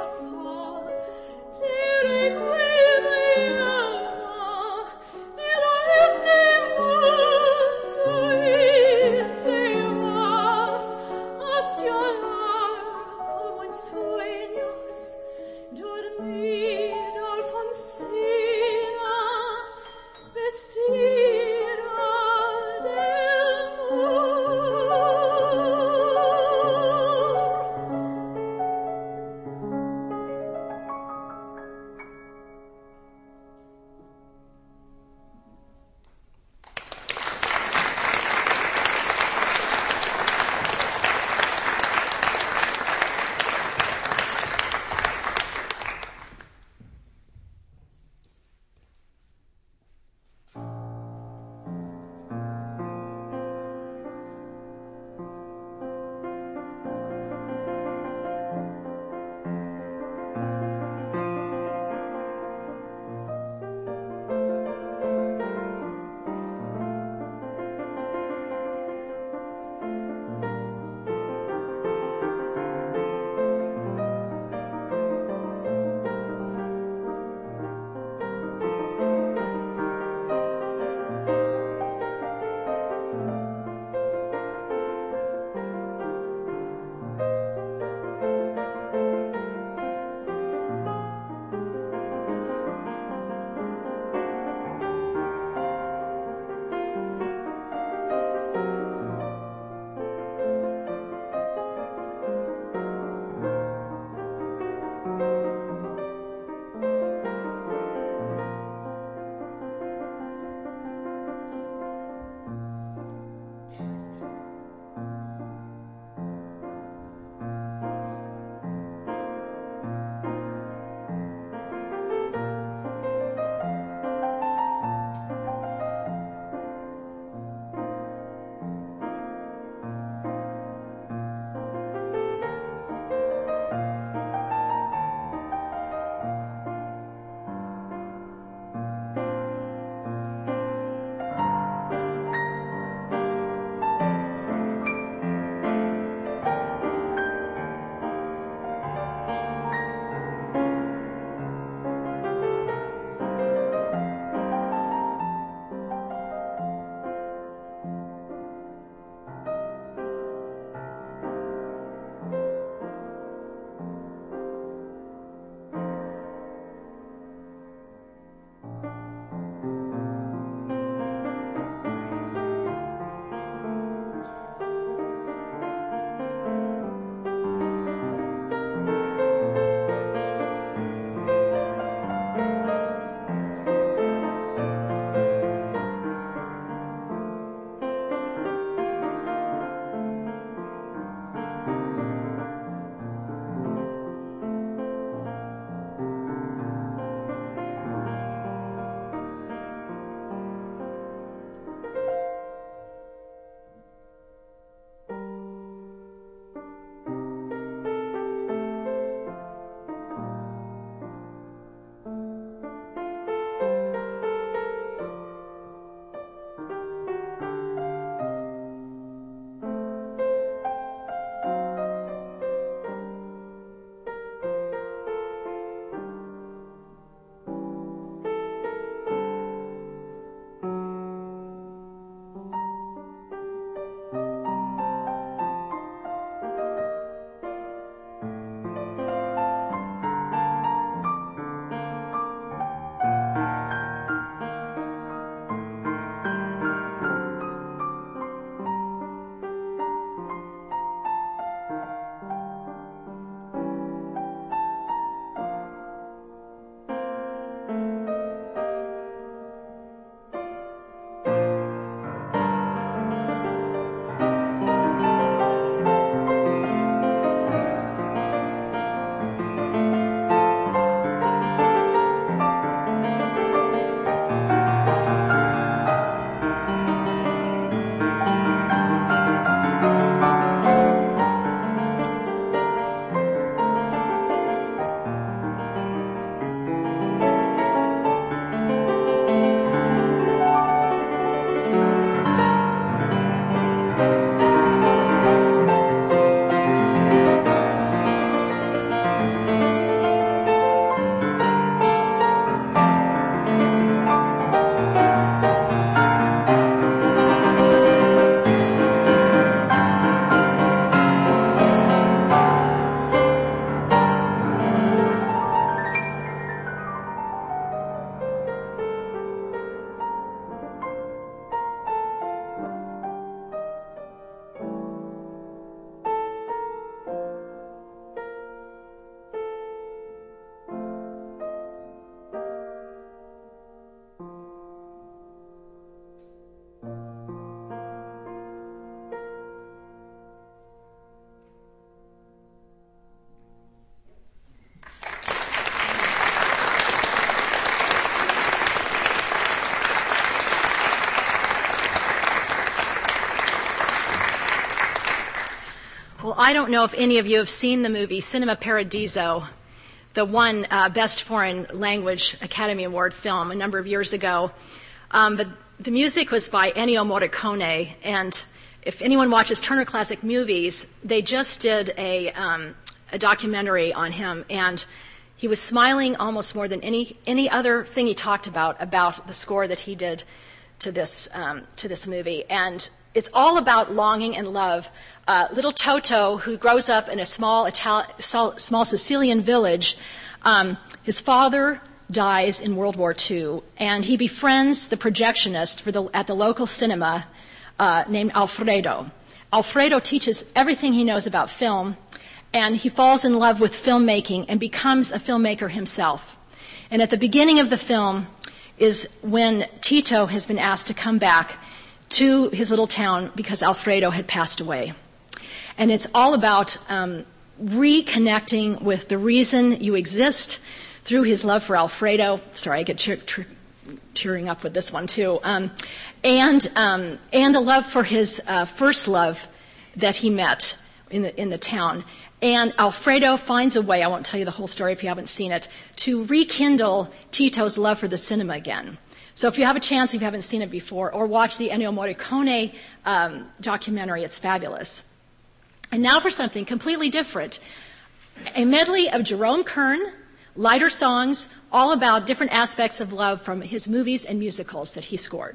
Well, I don't know if any of you have seen the movie Cinema Paradiso, the one uh, Best Foreign Language Academy Award film a number of years ago. Um, but the music was by Ennio Morricone, and if anyone watches Turner Classic Movies, they just did a, um, a documentary on him, and he was smiling almost more than any any other thing he talked about about the score that he did to this um, to this movie. And it's all about longing and love. Uh, little Toto, who grows up in a small Itali- small Sicilian village, um, his father dies in World War Two, and he befriends the projectionist for the, at the local cinema uh, named Alfredo. Alfredo teaches everything he knows about film, and he falls in love with filmmaking and becomes a filmmaker himself. And at the beginning of the film is when Tito has been asked to come back to his little town because Alfredo had passed away. And it's all about um, reconnecting with the reason you exist through his love for Alfredo. Sorry, I get tear, tear, tearing up with this one too. Um, and um, and the love for his uh, first love that he met in the in the town. And Alfredo finds a way, I won't tell you the whole story if you haven't seen it, to rekindle Tito's love for the cinema again. So if you have a chance, if you haven't seen it before, or watch the Ennio Morricone um, documentary, it's fabulous. And now for something completely different. A medley of Jerome Kern, lighter songs, all about different aspects of love from his movies and musicals that he scored.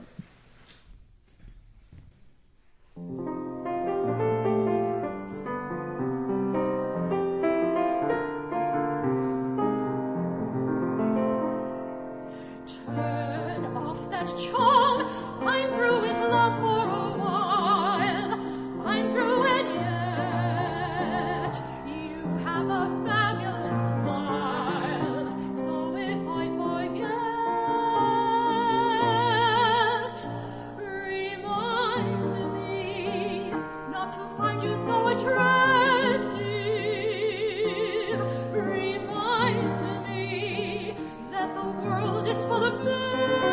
Turn off that charm, I'm through with love for a while, I'm through and yet you have a fabulous smile, so if I forget, remind me not to find you so attractive, remind me that the world is full of men.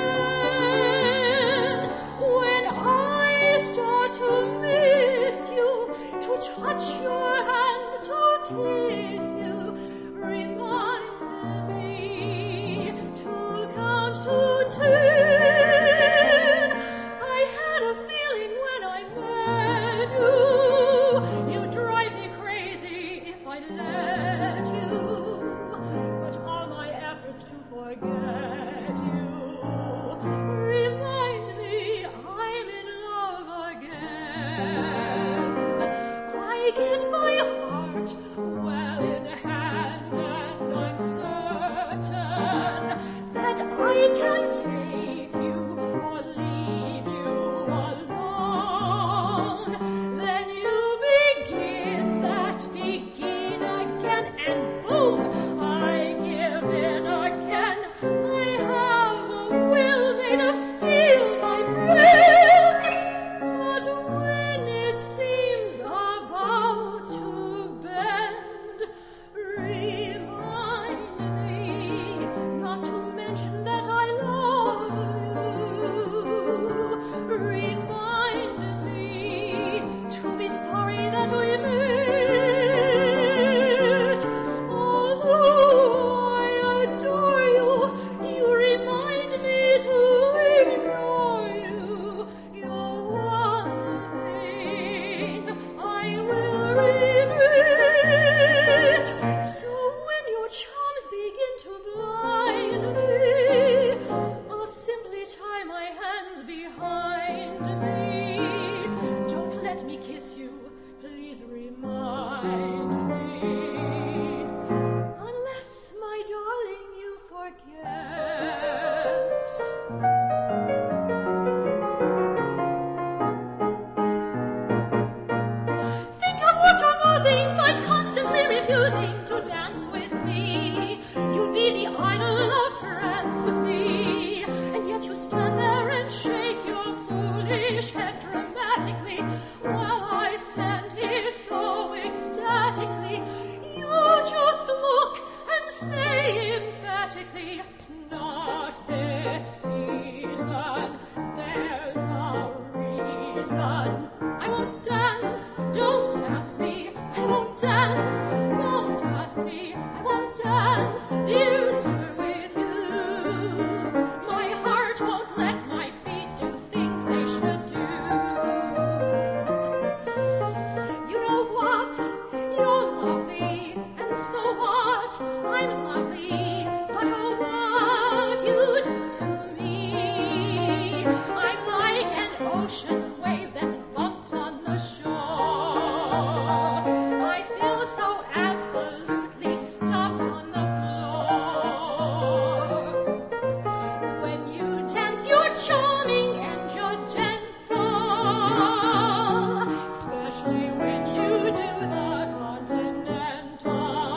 When I start to miss you, to touch your hand, to kiss you, remind me to count to ten. I had a feeling when I met you, you'd drive me crazy if I let you, but all my efforts to forget you remind me I'm in love again. I get my heart well in hand, and I'm certain that I can take you or leave you alone. Then you begin that begin again, and boom, I give in again. I have a will made of steel, my friend, but when it seems about to bend, remind me not to mention that I love you. Remind me to be sorry that we met. Although I adore you, you remind me to ignore you. You're one thing I will regret. So when your charms begin to blind me, I'll simply tie my hands behind me. Don't let me kiss you, please remind me. Unless, my darling, you forget. Think of what you're losing by constantly refusing to dance with me. You'd be the idol of France with me, and yet you stand there and shake your foolish head dramatically, while I stand here so ecstatically. You just look and say emphatically, not this season, there's a reason. listen. I won't dance, don't ask me. I won't dance, don't ask me. I won't dance, dear sir, with you. My heart won't let my feet do things they should do. You know what? You're lovely, and so what? I'm lovely, but oh, what you do to me. I'm like an ocean wave that's bumped on the shore. I feel so absolutely stuffed on the floor. When you dance, you're charming and you're gentle, especially when you do the continental.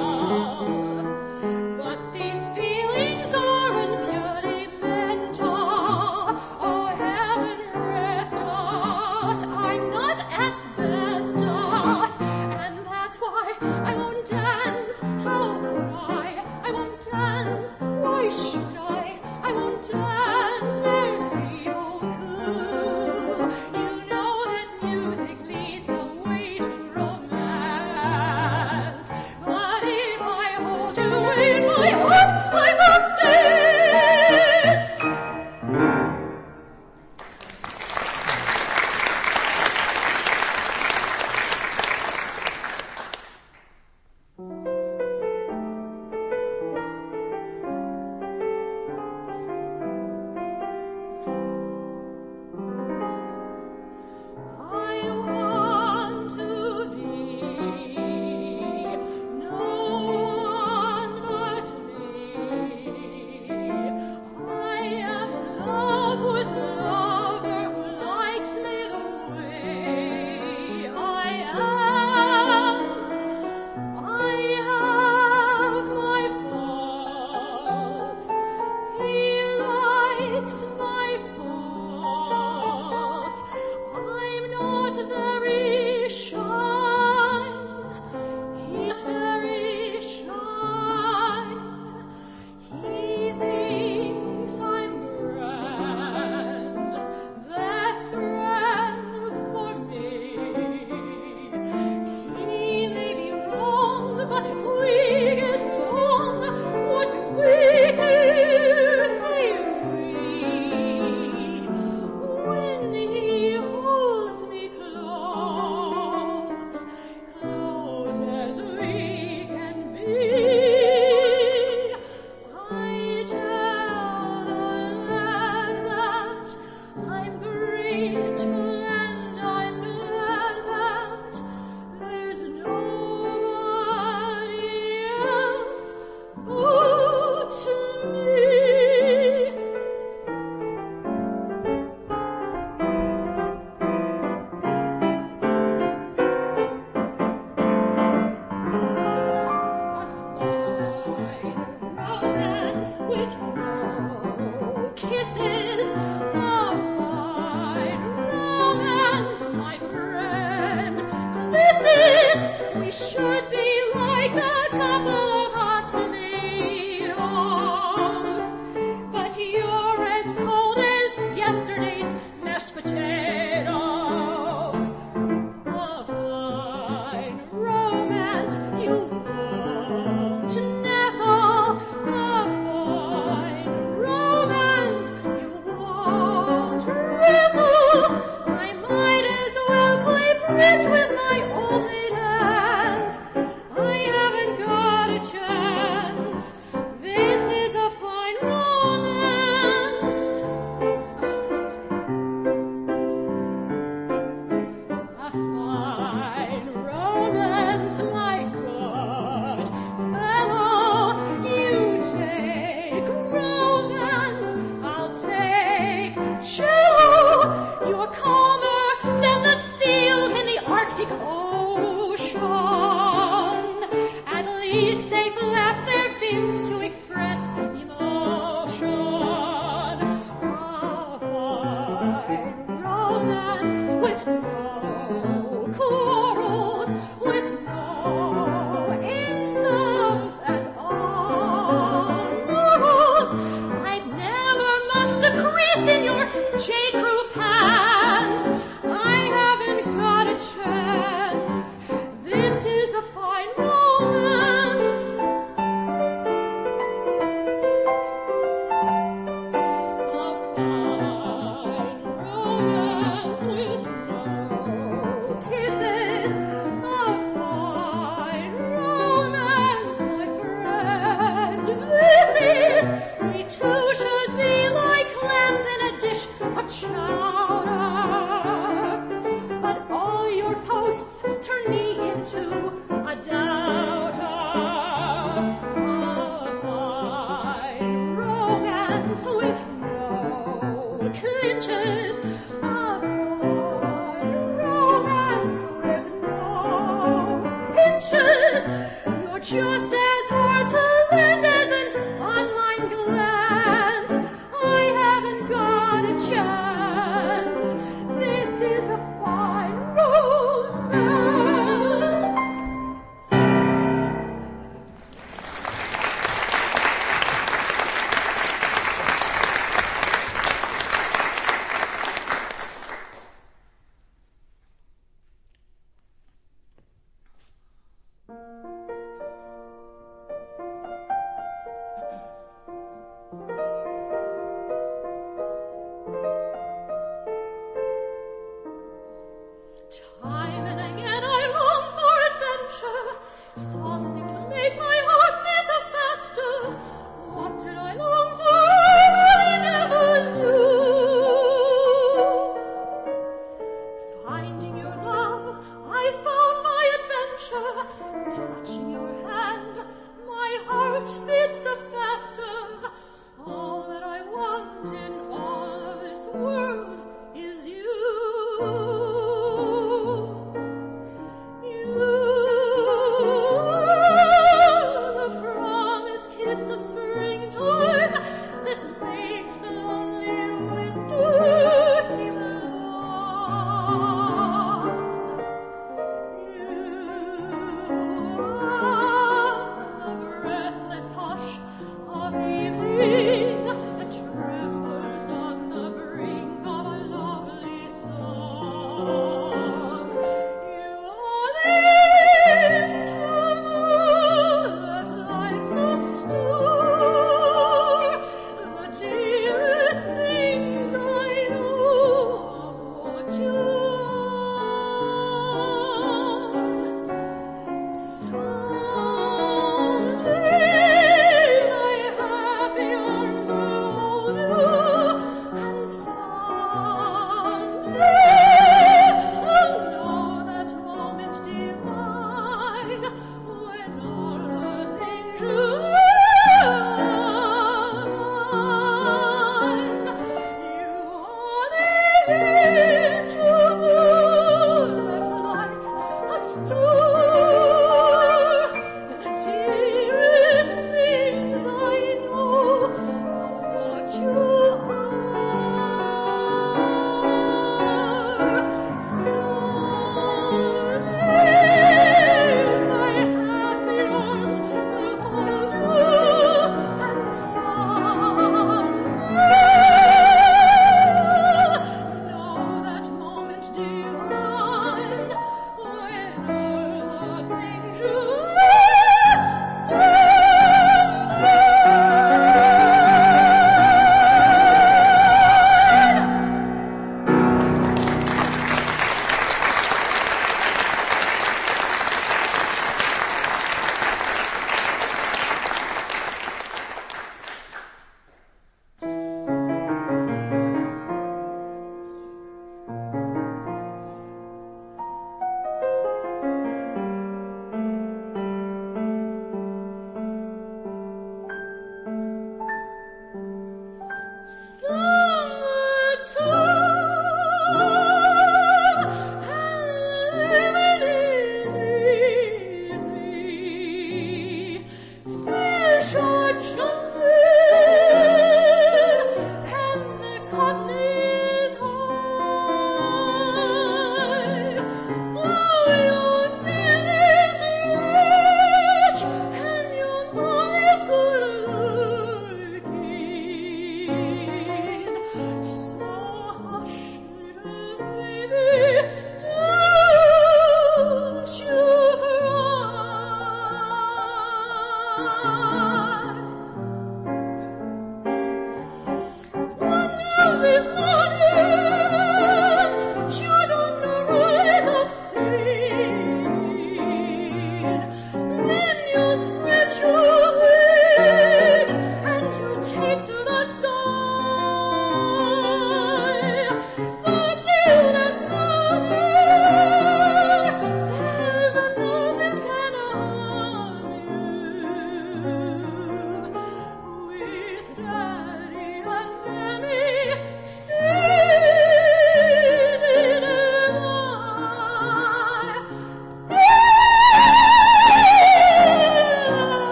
But these feelings aren't purely mental. Oh, heaven rest us, I'm not asbestos, and that's why I won't dance. How could I? I won't dance. Why should I? I won't dance. Merci beaucoup. You know that music leads the way to romance. But if I hold you in my arms, I won't dance. I want to be no one but me. I am in love with a lover who likes me the way I am. I have my faults. He likes my faults. I'm not very shy. He's very shy. He thinks I'm grand. That's grand for me. He may be wrong, but if we get along, what do we care, say we? When he holds me close, close as we can be, I tell the land that I'm grateful and I'm glad that there's nobody else but me. Romance with no kisses, a fine romance, my friend. This is, we should be like a couple of hot tomatoes, but you're as cold as yesterday's mashed potatoes. A fine romance, you won't nestle. A fine romance, you won't wrestle. I might as well play bridge with my old maid hands. I haven't got a chance. This is a fine romance. A fine romance, my good fellow. You take romance, I'll take cello. You're calmer than the seals in the Arctic Ocean. At least they flap their fins to express emotion. A fine romance with no quarrels, with no insults at all. Morals, I've never mussed the crease in your J. Crew pants. I ghosts turn me into a doubter. A fine romance with no clinches. A fine romance with no clinches. You're just as hard to land as an online glance. I haven't got a chance. This is a fine romance. Time and again I long for adventure, something to make my heart beat the faster. What did I long for? I never knew. Finding your love, I found my adventure. Touching your hand, my heart beats the faster. All that I want in all of this world is you.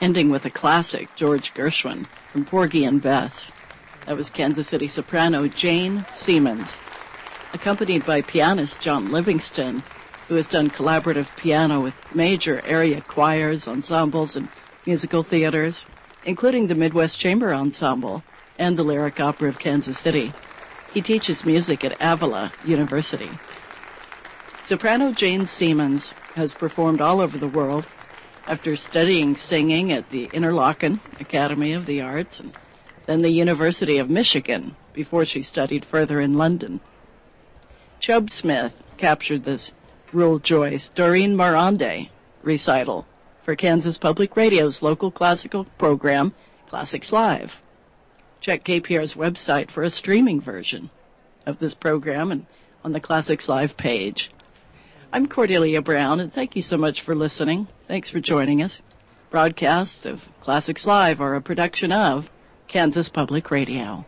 ending with a classic, George Gershwin, from Porgy and Bess. That was Kansas City soprano Jane Siemens, accompanied by pianist John Livingston, who has done collaborative piano with major area choirs, ensembles, and musical theaters, including the Midwest Chamber Ensemble and the Lyric Opera of Kansas City. He teaches music at Avila University. Soprano Jane Siemens has performed all over the world after studying singing at the Interlochen Academy of the Arts and then the University of Michigan before she studied further in London. Chubb Smith captured this Rural Joyce Doreen Marande recital for Kansas Public Radio's local classical program, Classics Live. Check K P R's website for a streaming version of this program and on the Classics Live page. I'm Cordelia Brown, and thank you so much for listening. Thanks for joining us. Broadcasts of Classics Live are a production of Kansas Public Radio.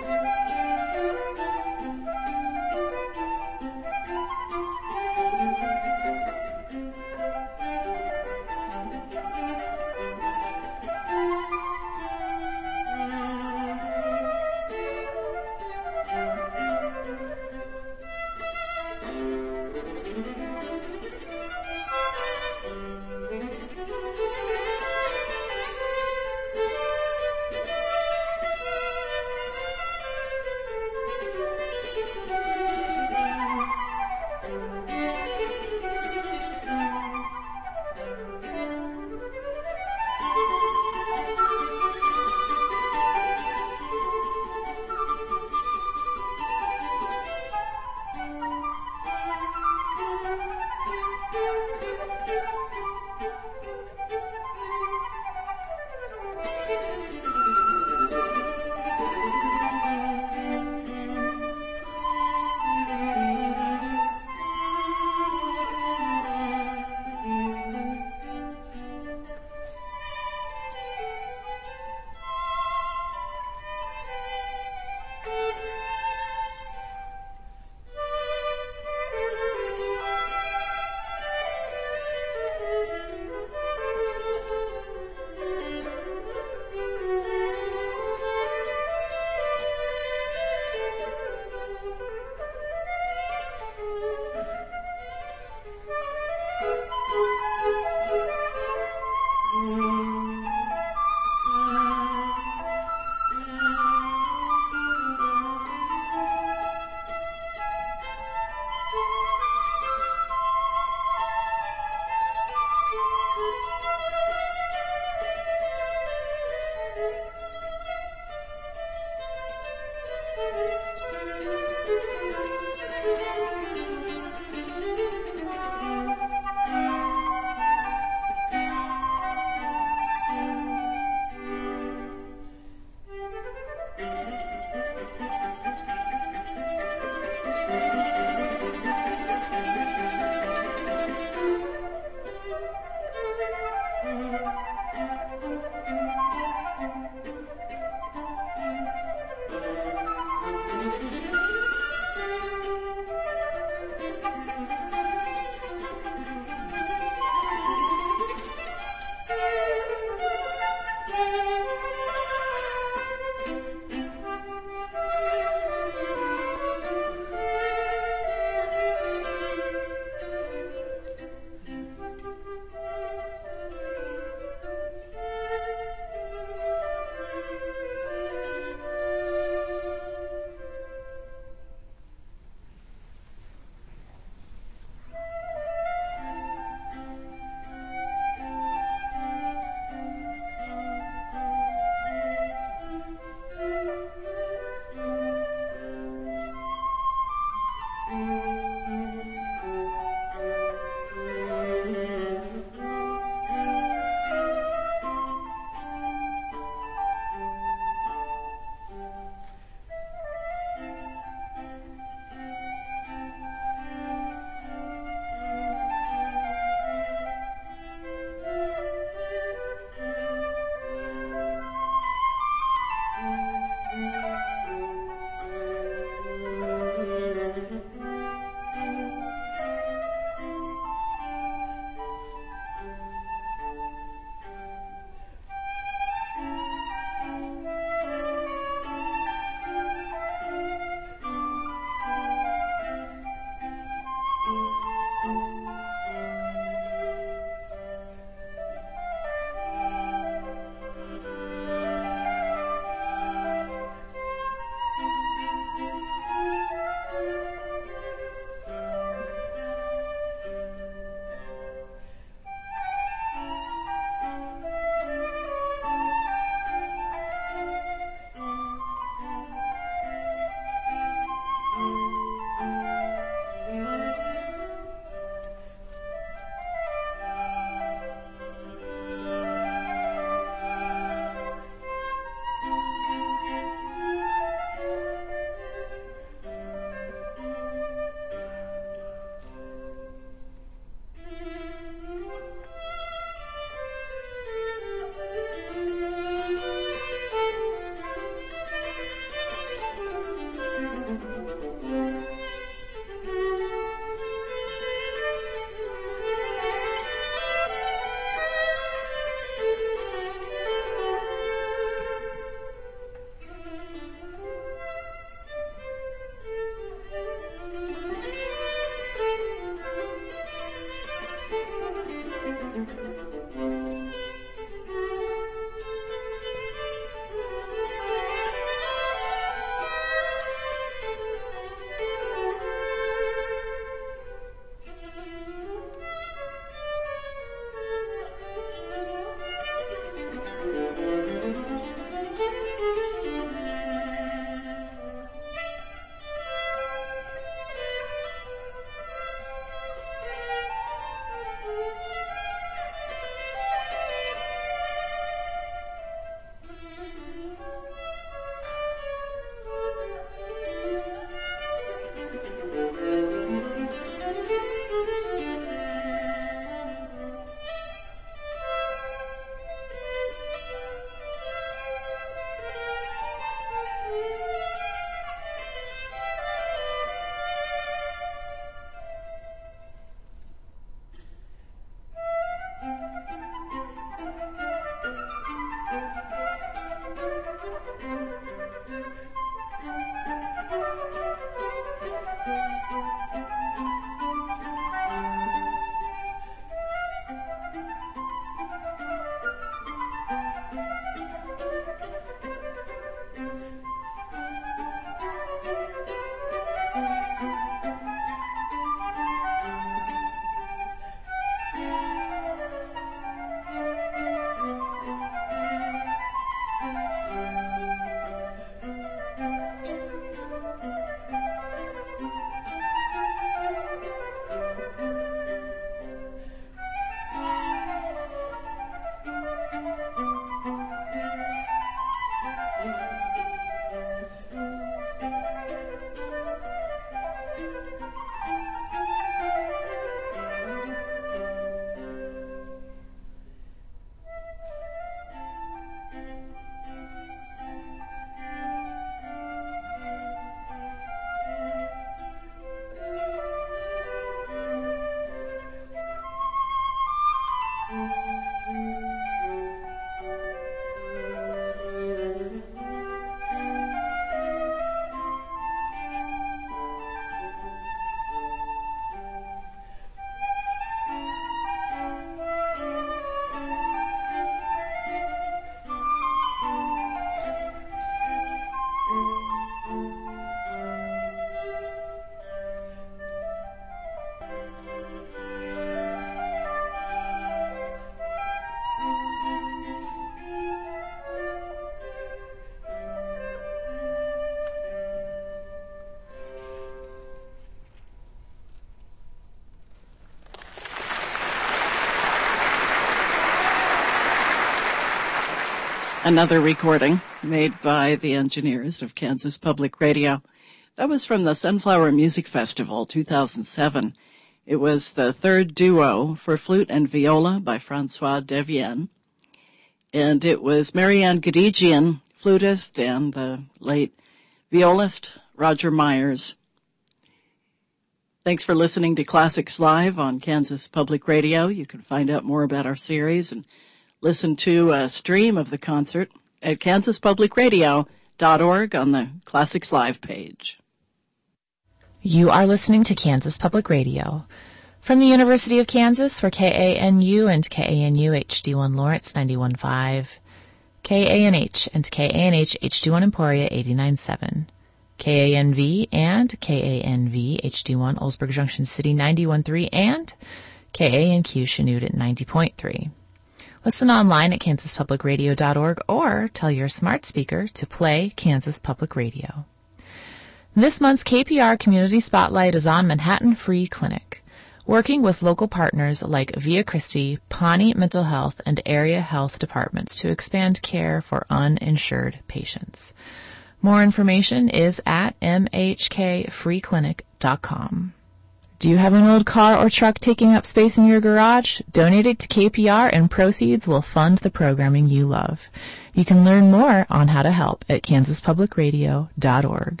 Another recording made by the engineers of Kansas Public Radio. That was from the Sunflower Music Festival two thousand seven. It was the third duo for flute and viola by Francois Devienne. And it was Marianne Gadigian, flutist, and the late violist Roger Myers. Thanks for listening to Classics Live on Kansas Public Radio. You can find out more about our series and listen to a stream of the concert at kansas public radio dot org on the Classics Live page. You are listening to Kansas Public Radio. From the University of Kansas for K A N U and K A N U H D one Lawrence ninety-one point five, K A N H and K A N H H D one Emporia eighty-nine point seven, K A N V and K A N V H D one Oldsburg Junction City ninety-one point three, and K A N Q Chanute at ninety point three. Listen online at kansas public radio dot org or tell your smart speaker to play Kansas Public Radio. This month's K P R Community Spotlight is on Manhattan Free Clinic, working with local partners like Via Christi, Pawnee Mental Health, and area health departments to expand care for uninsured patients. More information is at m h k free clinic dot com. Do you have an old car or truck taking up space in your garage? Donate it to K P R and proceeds will fund the programming you love. You can learn more on how to help at kansas public radio dot org.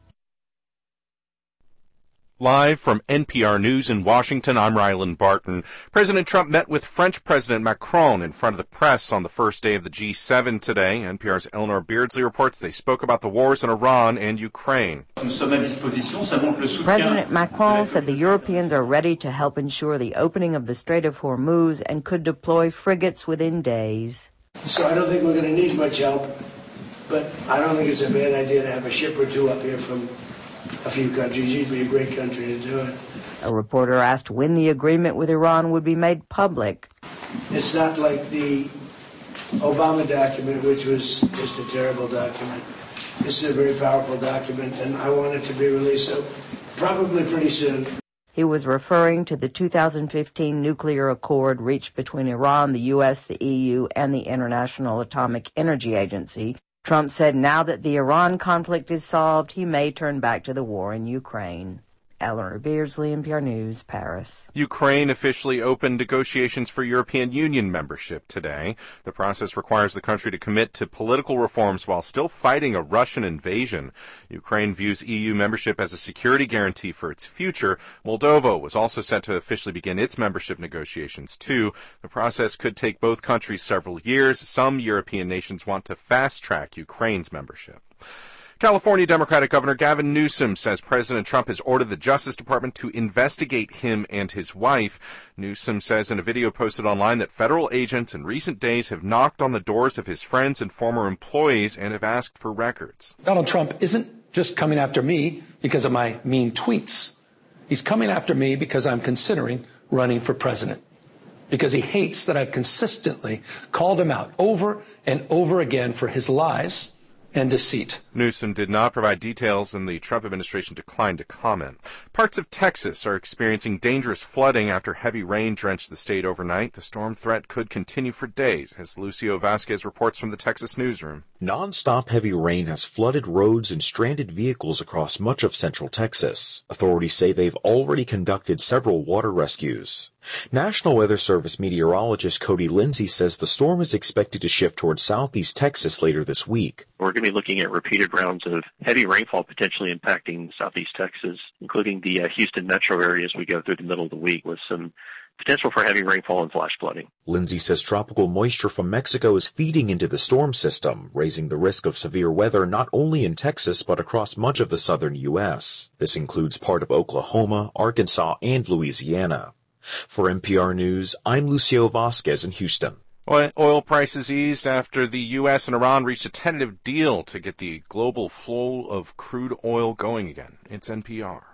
Live from N P R News in Washington, I'm Ryland Barton. President Trump met with French President Macron in front of the press on the first day of the G seven today. N P R's Eleanor Beardsley reports they spoke about the wars in Iran and Ukraine. President Macron said the Europeans are ready to help ensure the opening of the Strait of Hormuz and could deploy frigates within days. So I don't think we're going to need much help, but I don't think it's a bad idea to have a ship or two up here from a few countries. You'd be a great country to do it. A reporter asked when the agreement with Iran would be made public. It's not like the Obama document, which was just a terrible document. This is a very powerful document, and I want it to be released, so probably pretty soon. He was referring to the two thousand fifteen nuclear accord reached between Iran, the U S, the E U, and the International Atomic Energy Agency. Trump said now that the Iran conflict is solved, he may turn back to the war in Ukraine. Eleanor Beardsley, N P R News, Paris. Ukraine officially opened negotiations for European Union membership today. The process requires the country to commit to political reforms while still fighting a Russian invasion. Ukraine views E U membership as a security guarantee for its future. Moldova was also set to officially begin its membership negotiations, too. The process could take both countries several years. Some European nations want to fast-track Ukraine's membership. California Democratic Governor Gavin Newsom says President Trump has ordered the Justice Department to investigate him and his wife. Newsom says in a video posted online that federal agents in recent days have knocked on the doors of his friends and former employees and have asked for records. Donald Trump isn't just coming after me because of my mean tweets. He's coming after me because I'm considering running for president, because he hates that I've consistently called him out over and over again for his lies and deceit. Newsom did not provide details, and the Trump administration declined to comment. Parts of Texas are experiencing dangerous flooding after heavy rain drenched the state overnight. The storm threat could continue for days, as Lucio Vasquez reports from the Texas newsroom. Non-stop heavy rain has flooded roads and stranded vehicles across much of central Texas. Authorities say they've already conducted several water rescues. National Weather Service meteorologist Cody Lindsay says the storm is expected to shift towards southeast Texas later this week. We're going to be looking at repeated rounds of heavy rainfall potentially impacting southeast Texas, including the uh, Houston metro area as we go through the middle of the week, with some potential for heavy rainfall and flash flooding. Lindsay says tropical moisture from Mexico is feeding into the storm system, raising the risk of severe weather not only in Texas but across much of the southern U S. This includes part of Oklahoma, Arkansas, and Louisiana. For N P R News, I'm Lucio Vasquez in Houston. Oil prices eased after the U S and Iran reached a tentative deal to get the global flow of crude oil going again. It's N P R.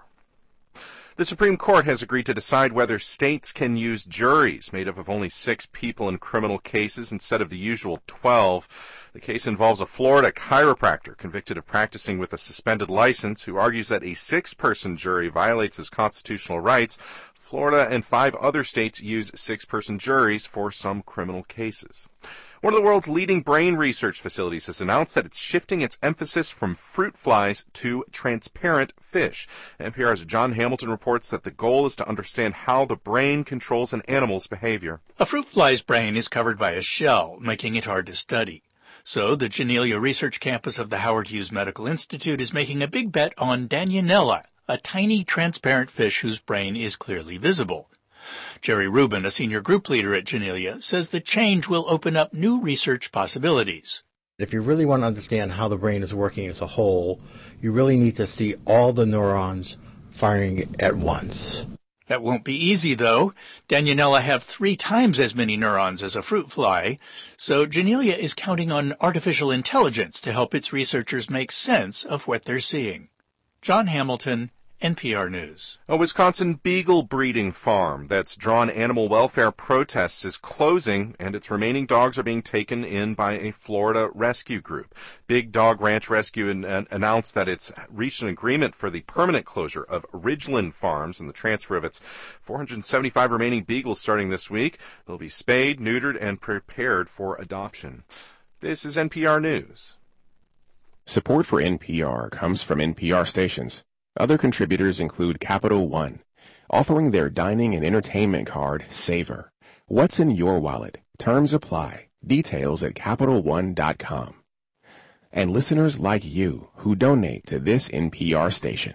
The Supreme Court has agreed to decide whether states can use juries made up of only six people in criminal cases instead of the usual twelve. The case involves a Florida chiropractor convicted of practicing with a suspended license who argues that a six-person jury violates his constitutional rights. Florida and five other states use six-person juries for some criminal cases. One of the world's leading brain research facilities has announced that it's shifting its emphasis from fruit flies to transparent fish. N P R's John Hamilton reports that the goal is to understand how the brain controls an animal's behavior. A fruit fly's brain is covered by a shell, making it hard to study. So the Janelia Research Campus of the Howard Hughes Medical Institute is making a big bet on Danionella, a tiny transparent fish whose brain is clearly visible. Jerry Rubin, a senior group leader at Janelia, says the change will open up new research possibilities. If you really want to understand how the brain is working as a whole, you really need to see all the neurons firing at once. That won't be easy, though. Danionella have three times as many neurons as a fruit fly, so Janelia is counting on artificial intelligence to help its researchers make sense of what they're seeing. John Hamilton, N P R News. A Wisconsin beagle breeding farm that's drawn animal welfare protests is closing, and its remaining dogs are being taken in by a Florida rescue group. Big Dog Ranch Rescue an- an- announced that it's reached an agreement for the permanent closure of Ridgeland Farms and the transfer of its four hundred seventy-five remaining beagles starting this week. They'll be spayed, neutered, and prepared for adoption. This is N P R News. Support for N P R comes from N P R stations. Other contributors include Capital One, offering their dining and entertainment card, Savor. What's in your wallet? Terms apply. Details at Capital One dot com. And listeners like you who donate to this N P R station.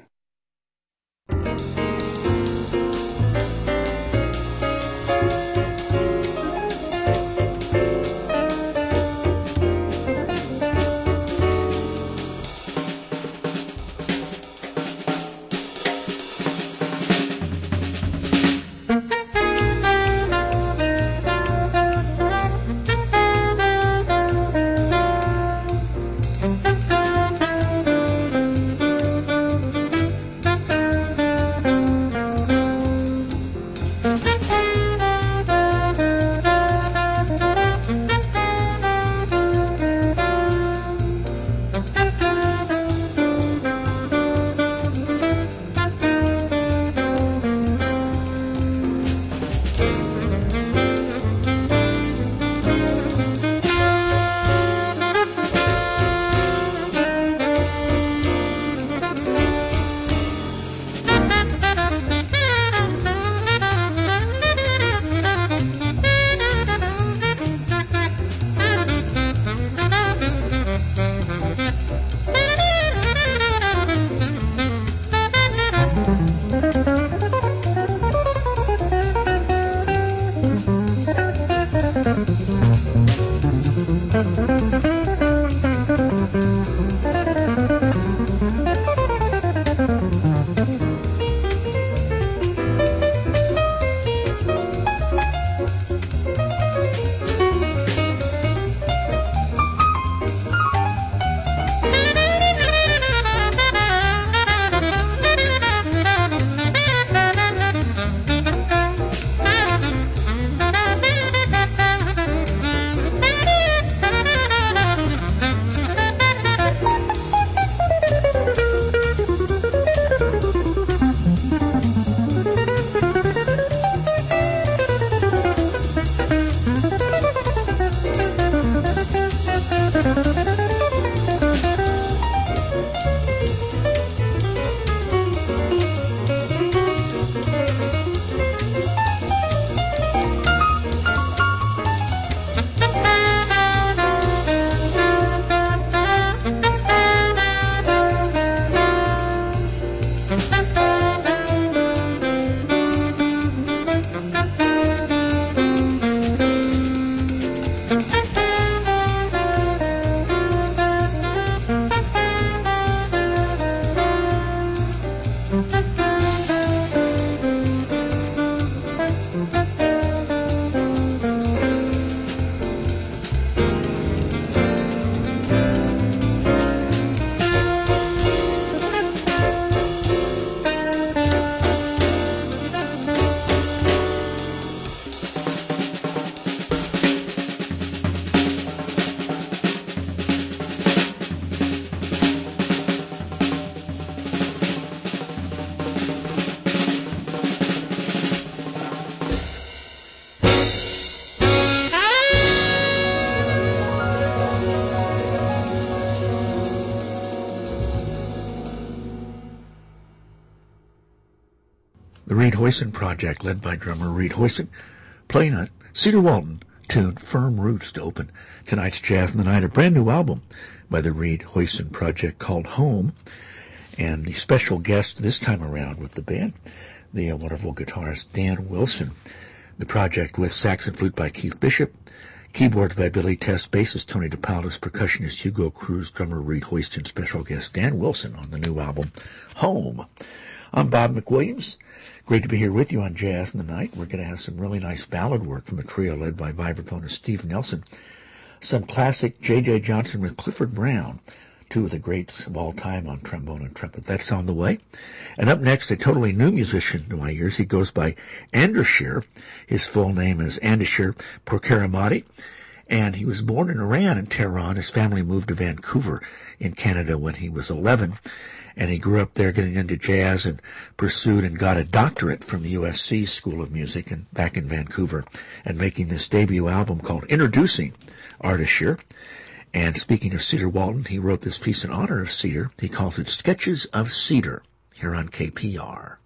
The Reed Hoyson Project, led by drummer Reed Hoyson, playing a Cedar Walton tune, Firm Roots, to open tonight's Jazz in the Night, a brand new album by the Reed Hoyson Project called Home. And the special guest this time around with the band, the uh, wonderful guitarist Dan Wilson. The project with sax and flute by Keith Bishop, keyboards by Billy Tess, bassist Tony DePaulis, percussionist Hugo Cruz, drummer Reed Hoyson, special guest Dan Wilson on the new album Home. I'm Bob McWilliams. Great to be here with you on Jazz in the Night. We're going to have some really nice ballad work from a trio led by vibraphonist Steve Nelson. Some classic J J Johnson with Clifford Brown, two of the greats of all time on trombone and trumpet. That's on the way. And up next, a totally new musician to my ears. He goes by Andashir. His full name is Andashir Pourkaramati. And he was born in Iran, in Tehran. His family moved to Vancouver in Canada when he was eleven. And he grew up there getting into jazz and pursued and got a doctorate from the U S C School of Music and back in Vancouver, and making this debut album called Introducing Ardashir. And speaking of Cedar Walton, he wrote this piece in honor of Cedar. He calls it Sketches of Cedar, here on K P R.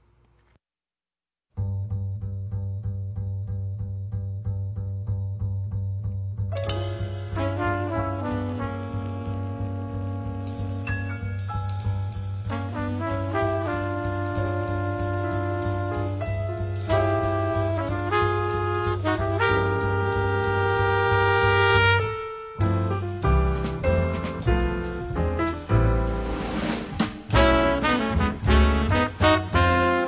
Thank you.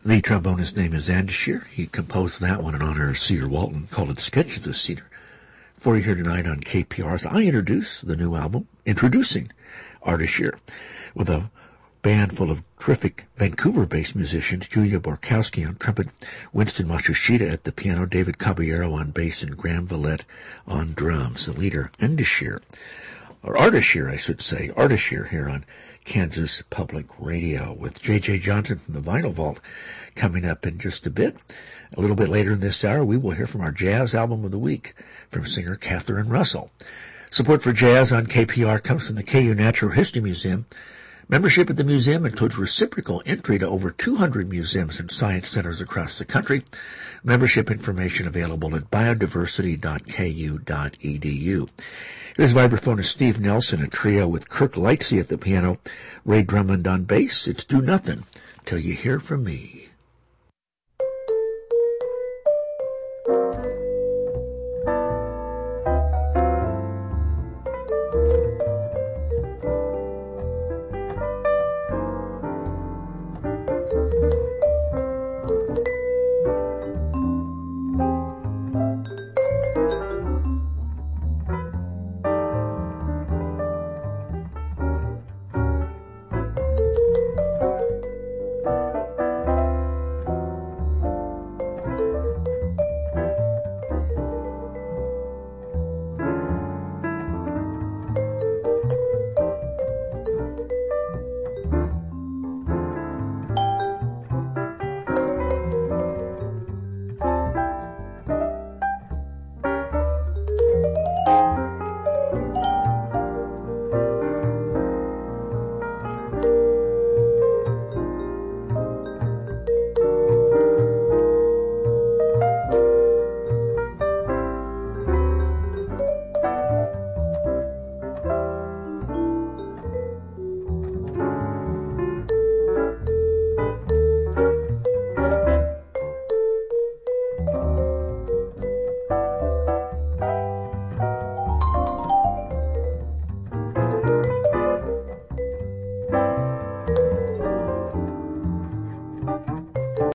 The trombonist's name is Andy Shear. He composed that one in honor of Cedar Walton, called it Sketches of Cedar. For you here tonight on K P R, as I introduce the new album, Introducing Artie Shear, with a band full of terrific Vancouver-based musicians, Julia Borkowski on trumpet, Winston Matsushita at the piano, David Caballero on bass, and Graham Vallette on drums. The leader, Andy Shear, or Artie Shear, I should say, Artie Shear here on Kansas Public Radio, with J J Johnson from the Vinyl Vault coming up in just a bit. A little bit later in this hour, we will hear from our Jazz Album of the Week from singer Catherine Russell. Support for jazz on K P R comes from the K U Natural History Museum. Membership at the museum includes reciprocal entry to over two hundred museums and science centers across the country. Membership information available at biodiversity dot k u dot e d u. Here's vibraphonist Steve Nelson, a trio with Kirk Lightsey at the piano, Ray Drummond on bass. It's Do Nothing Till You Hear From Me.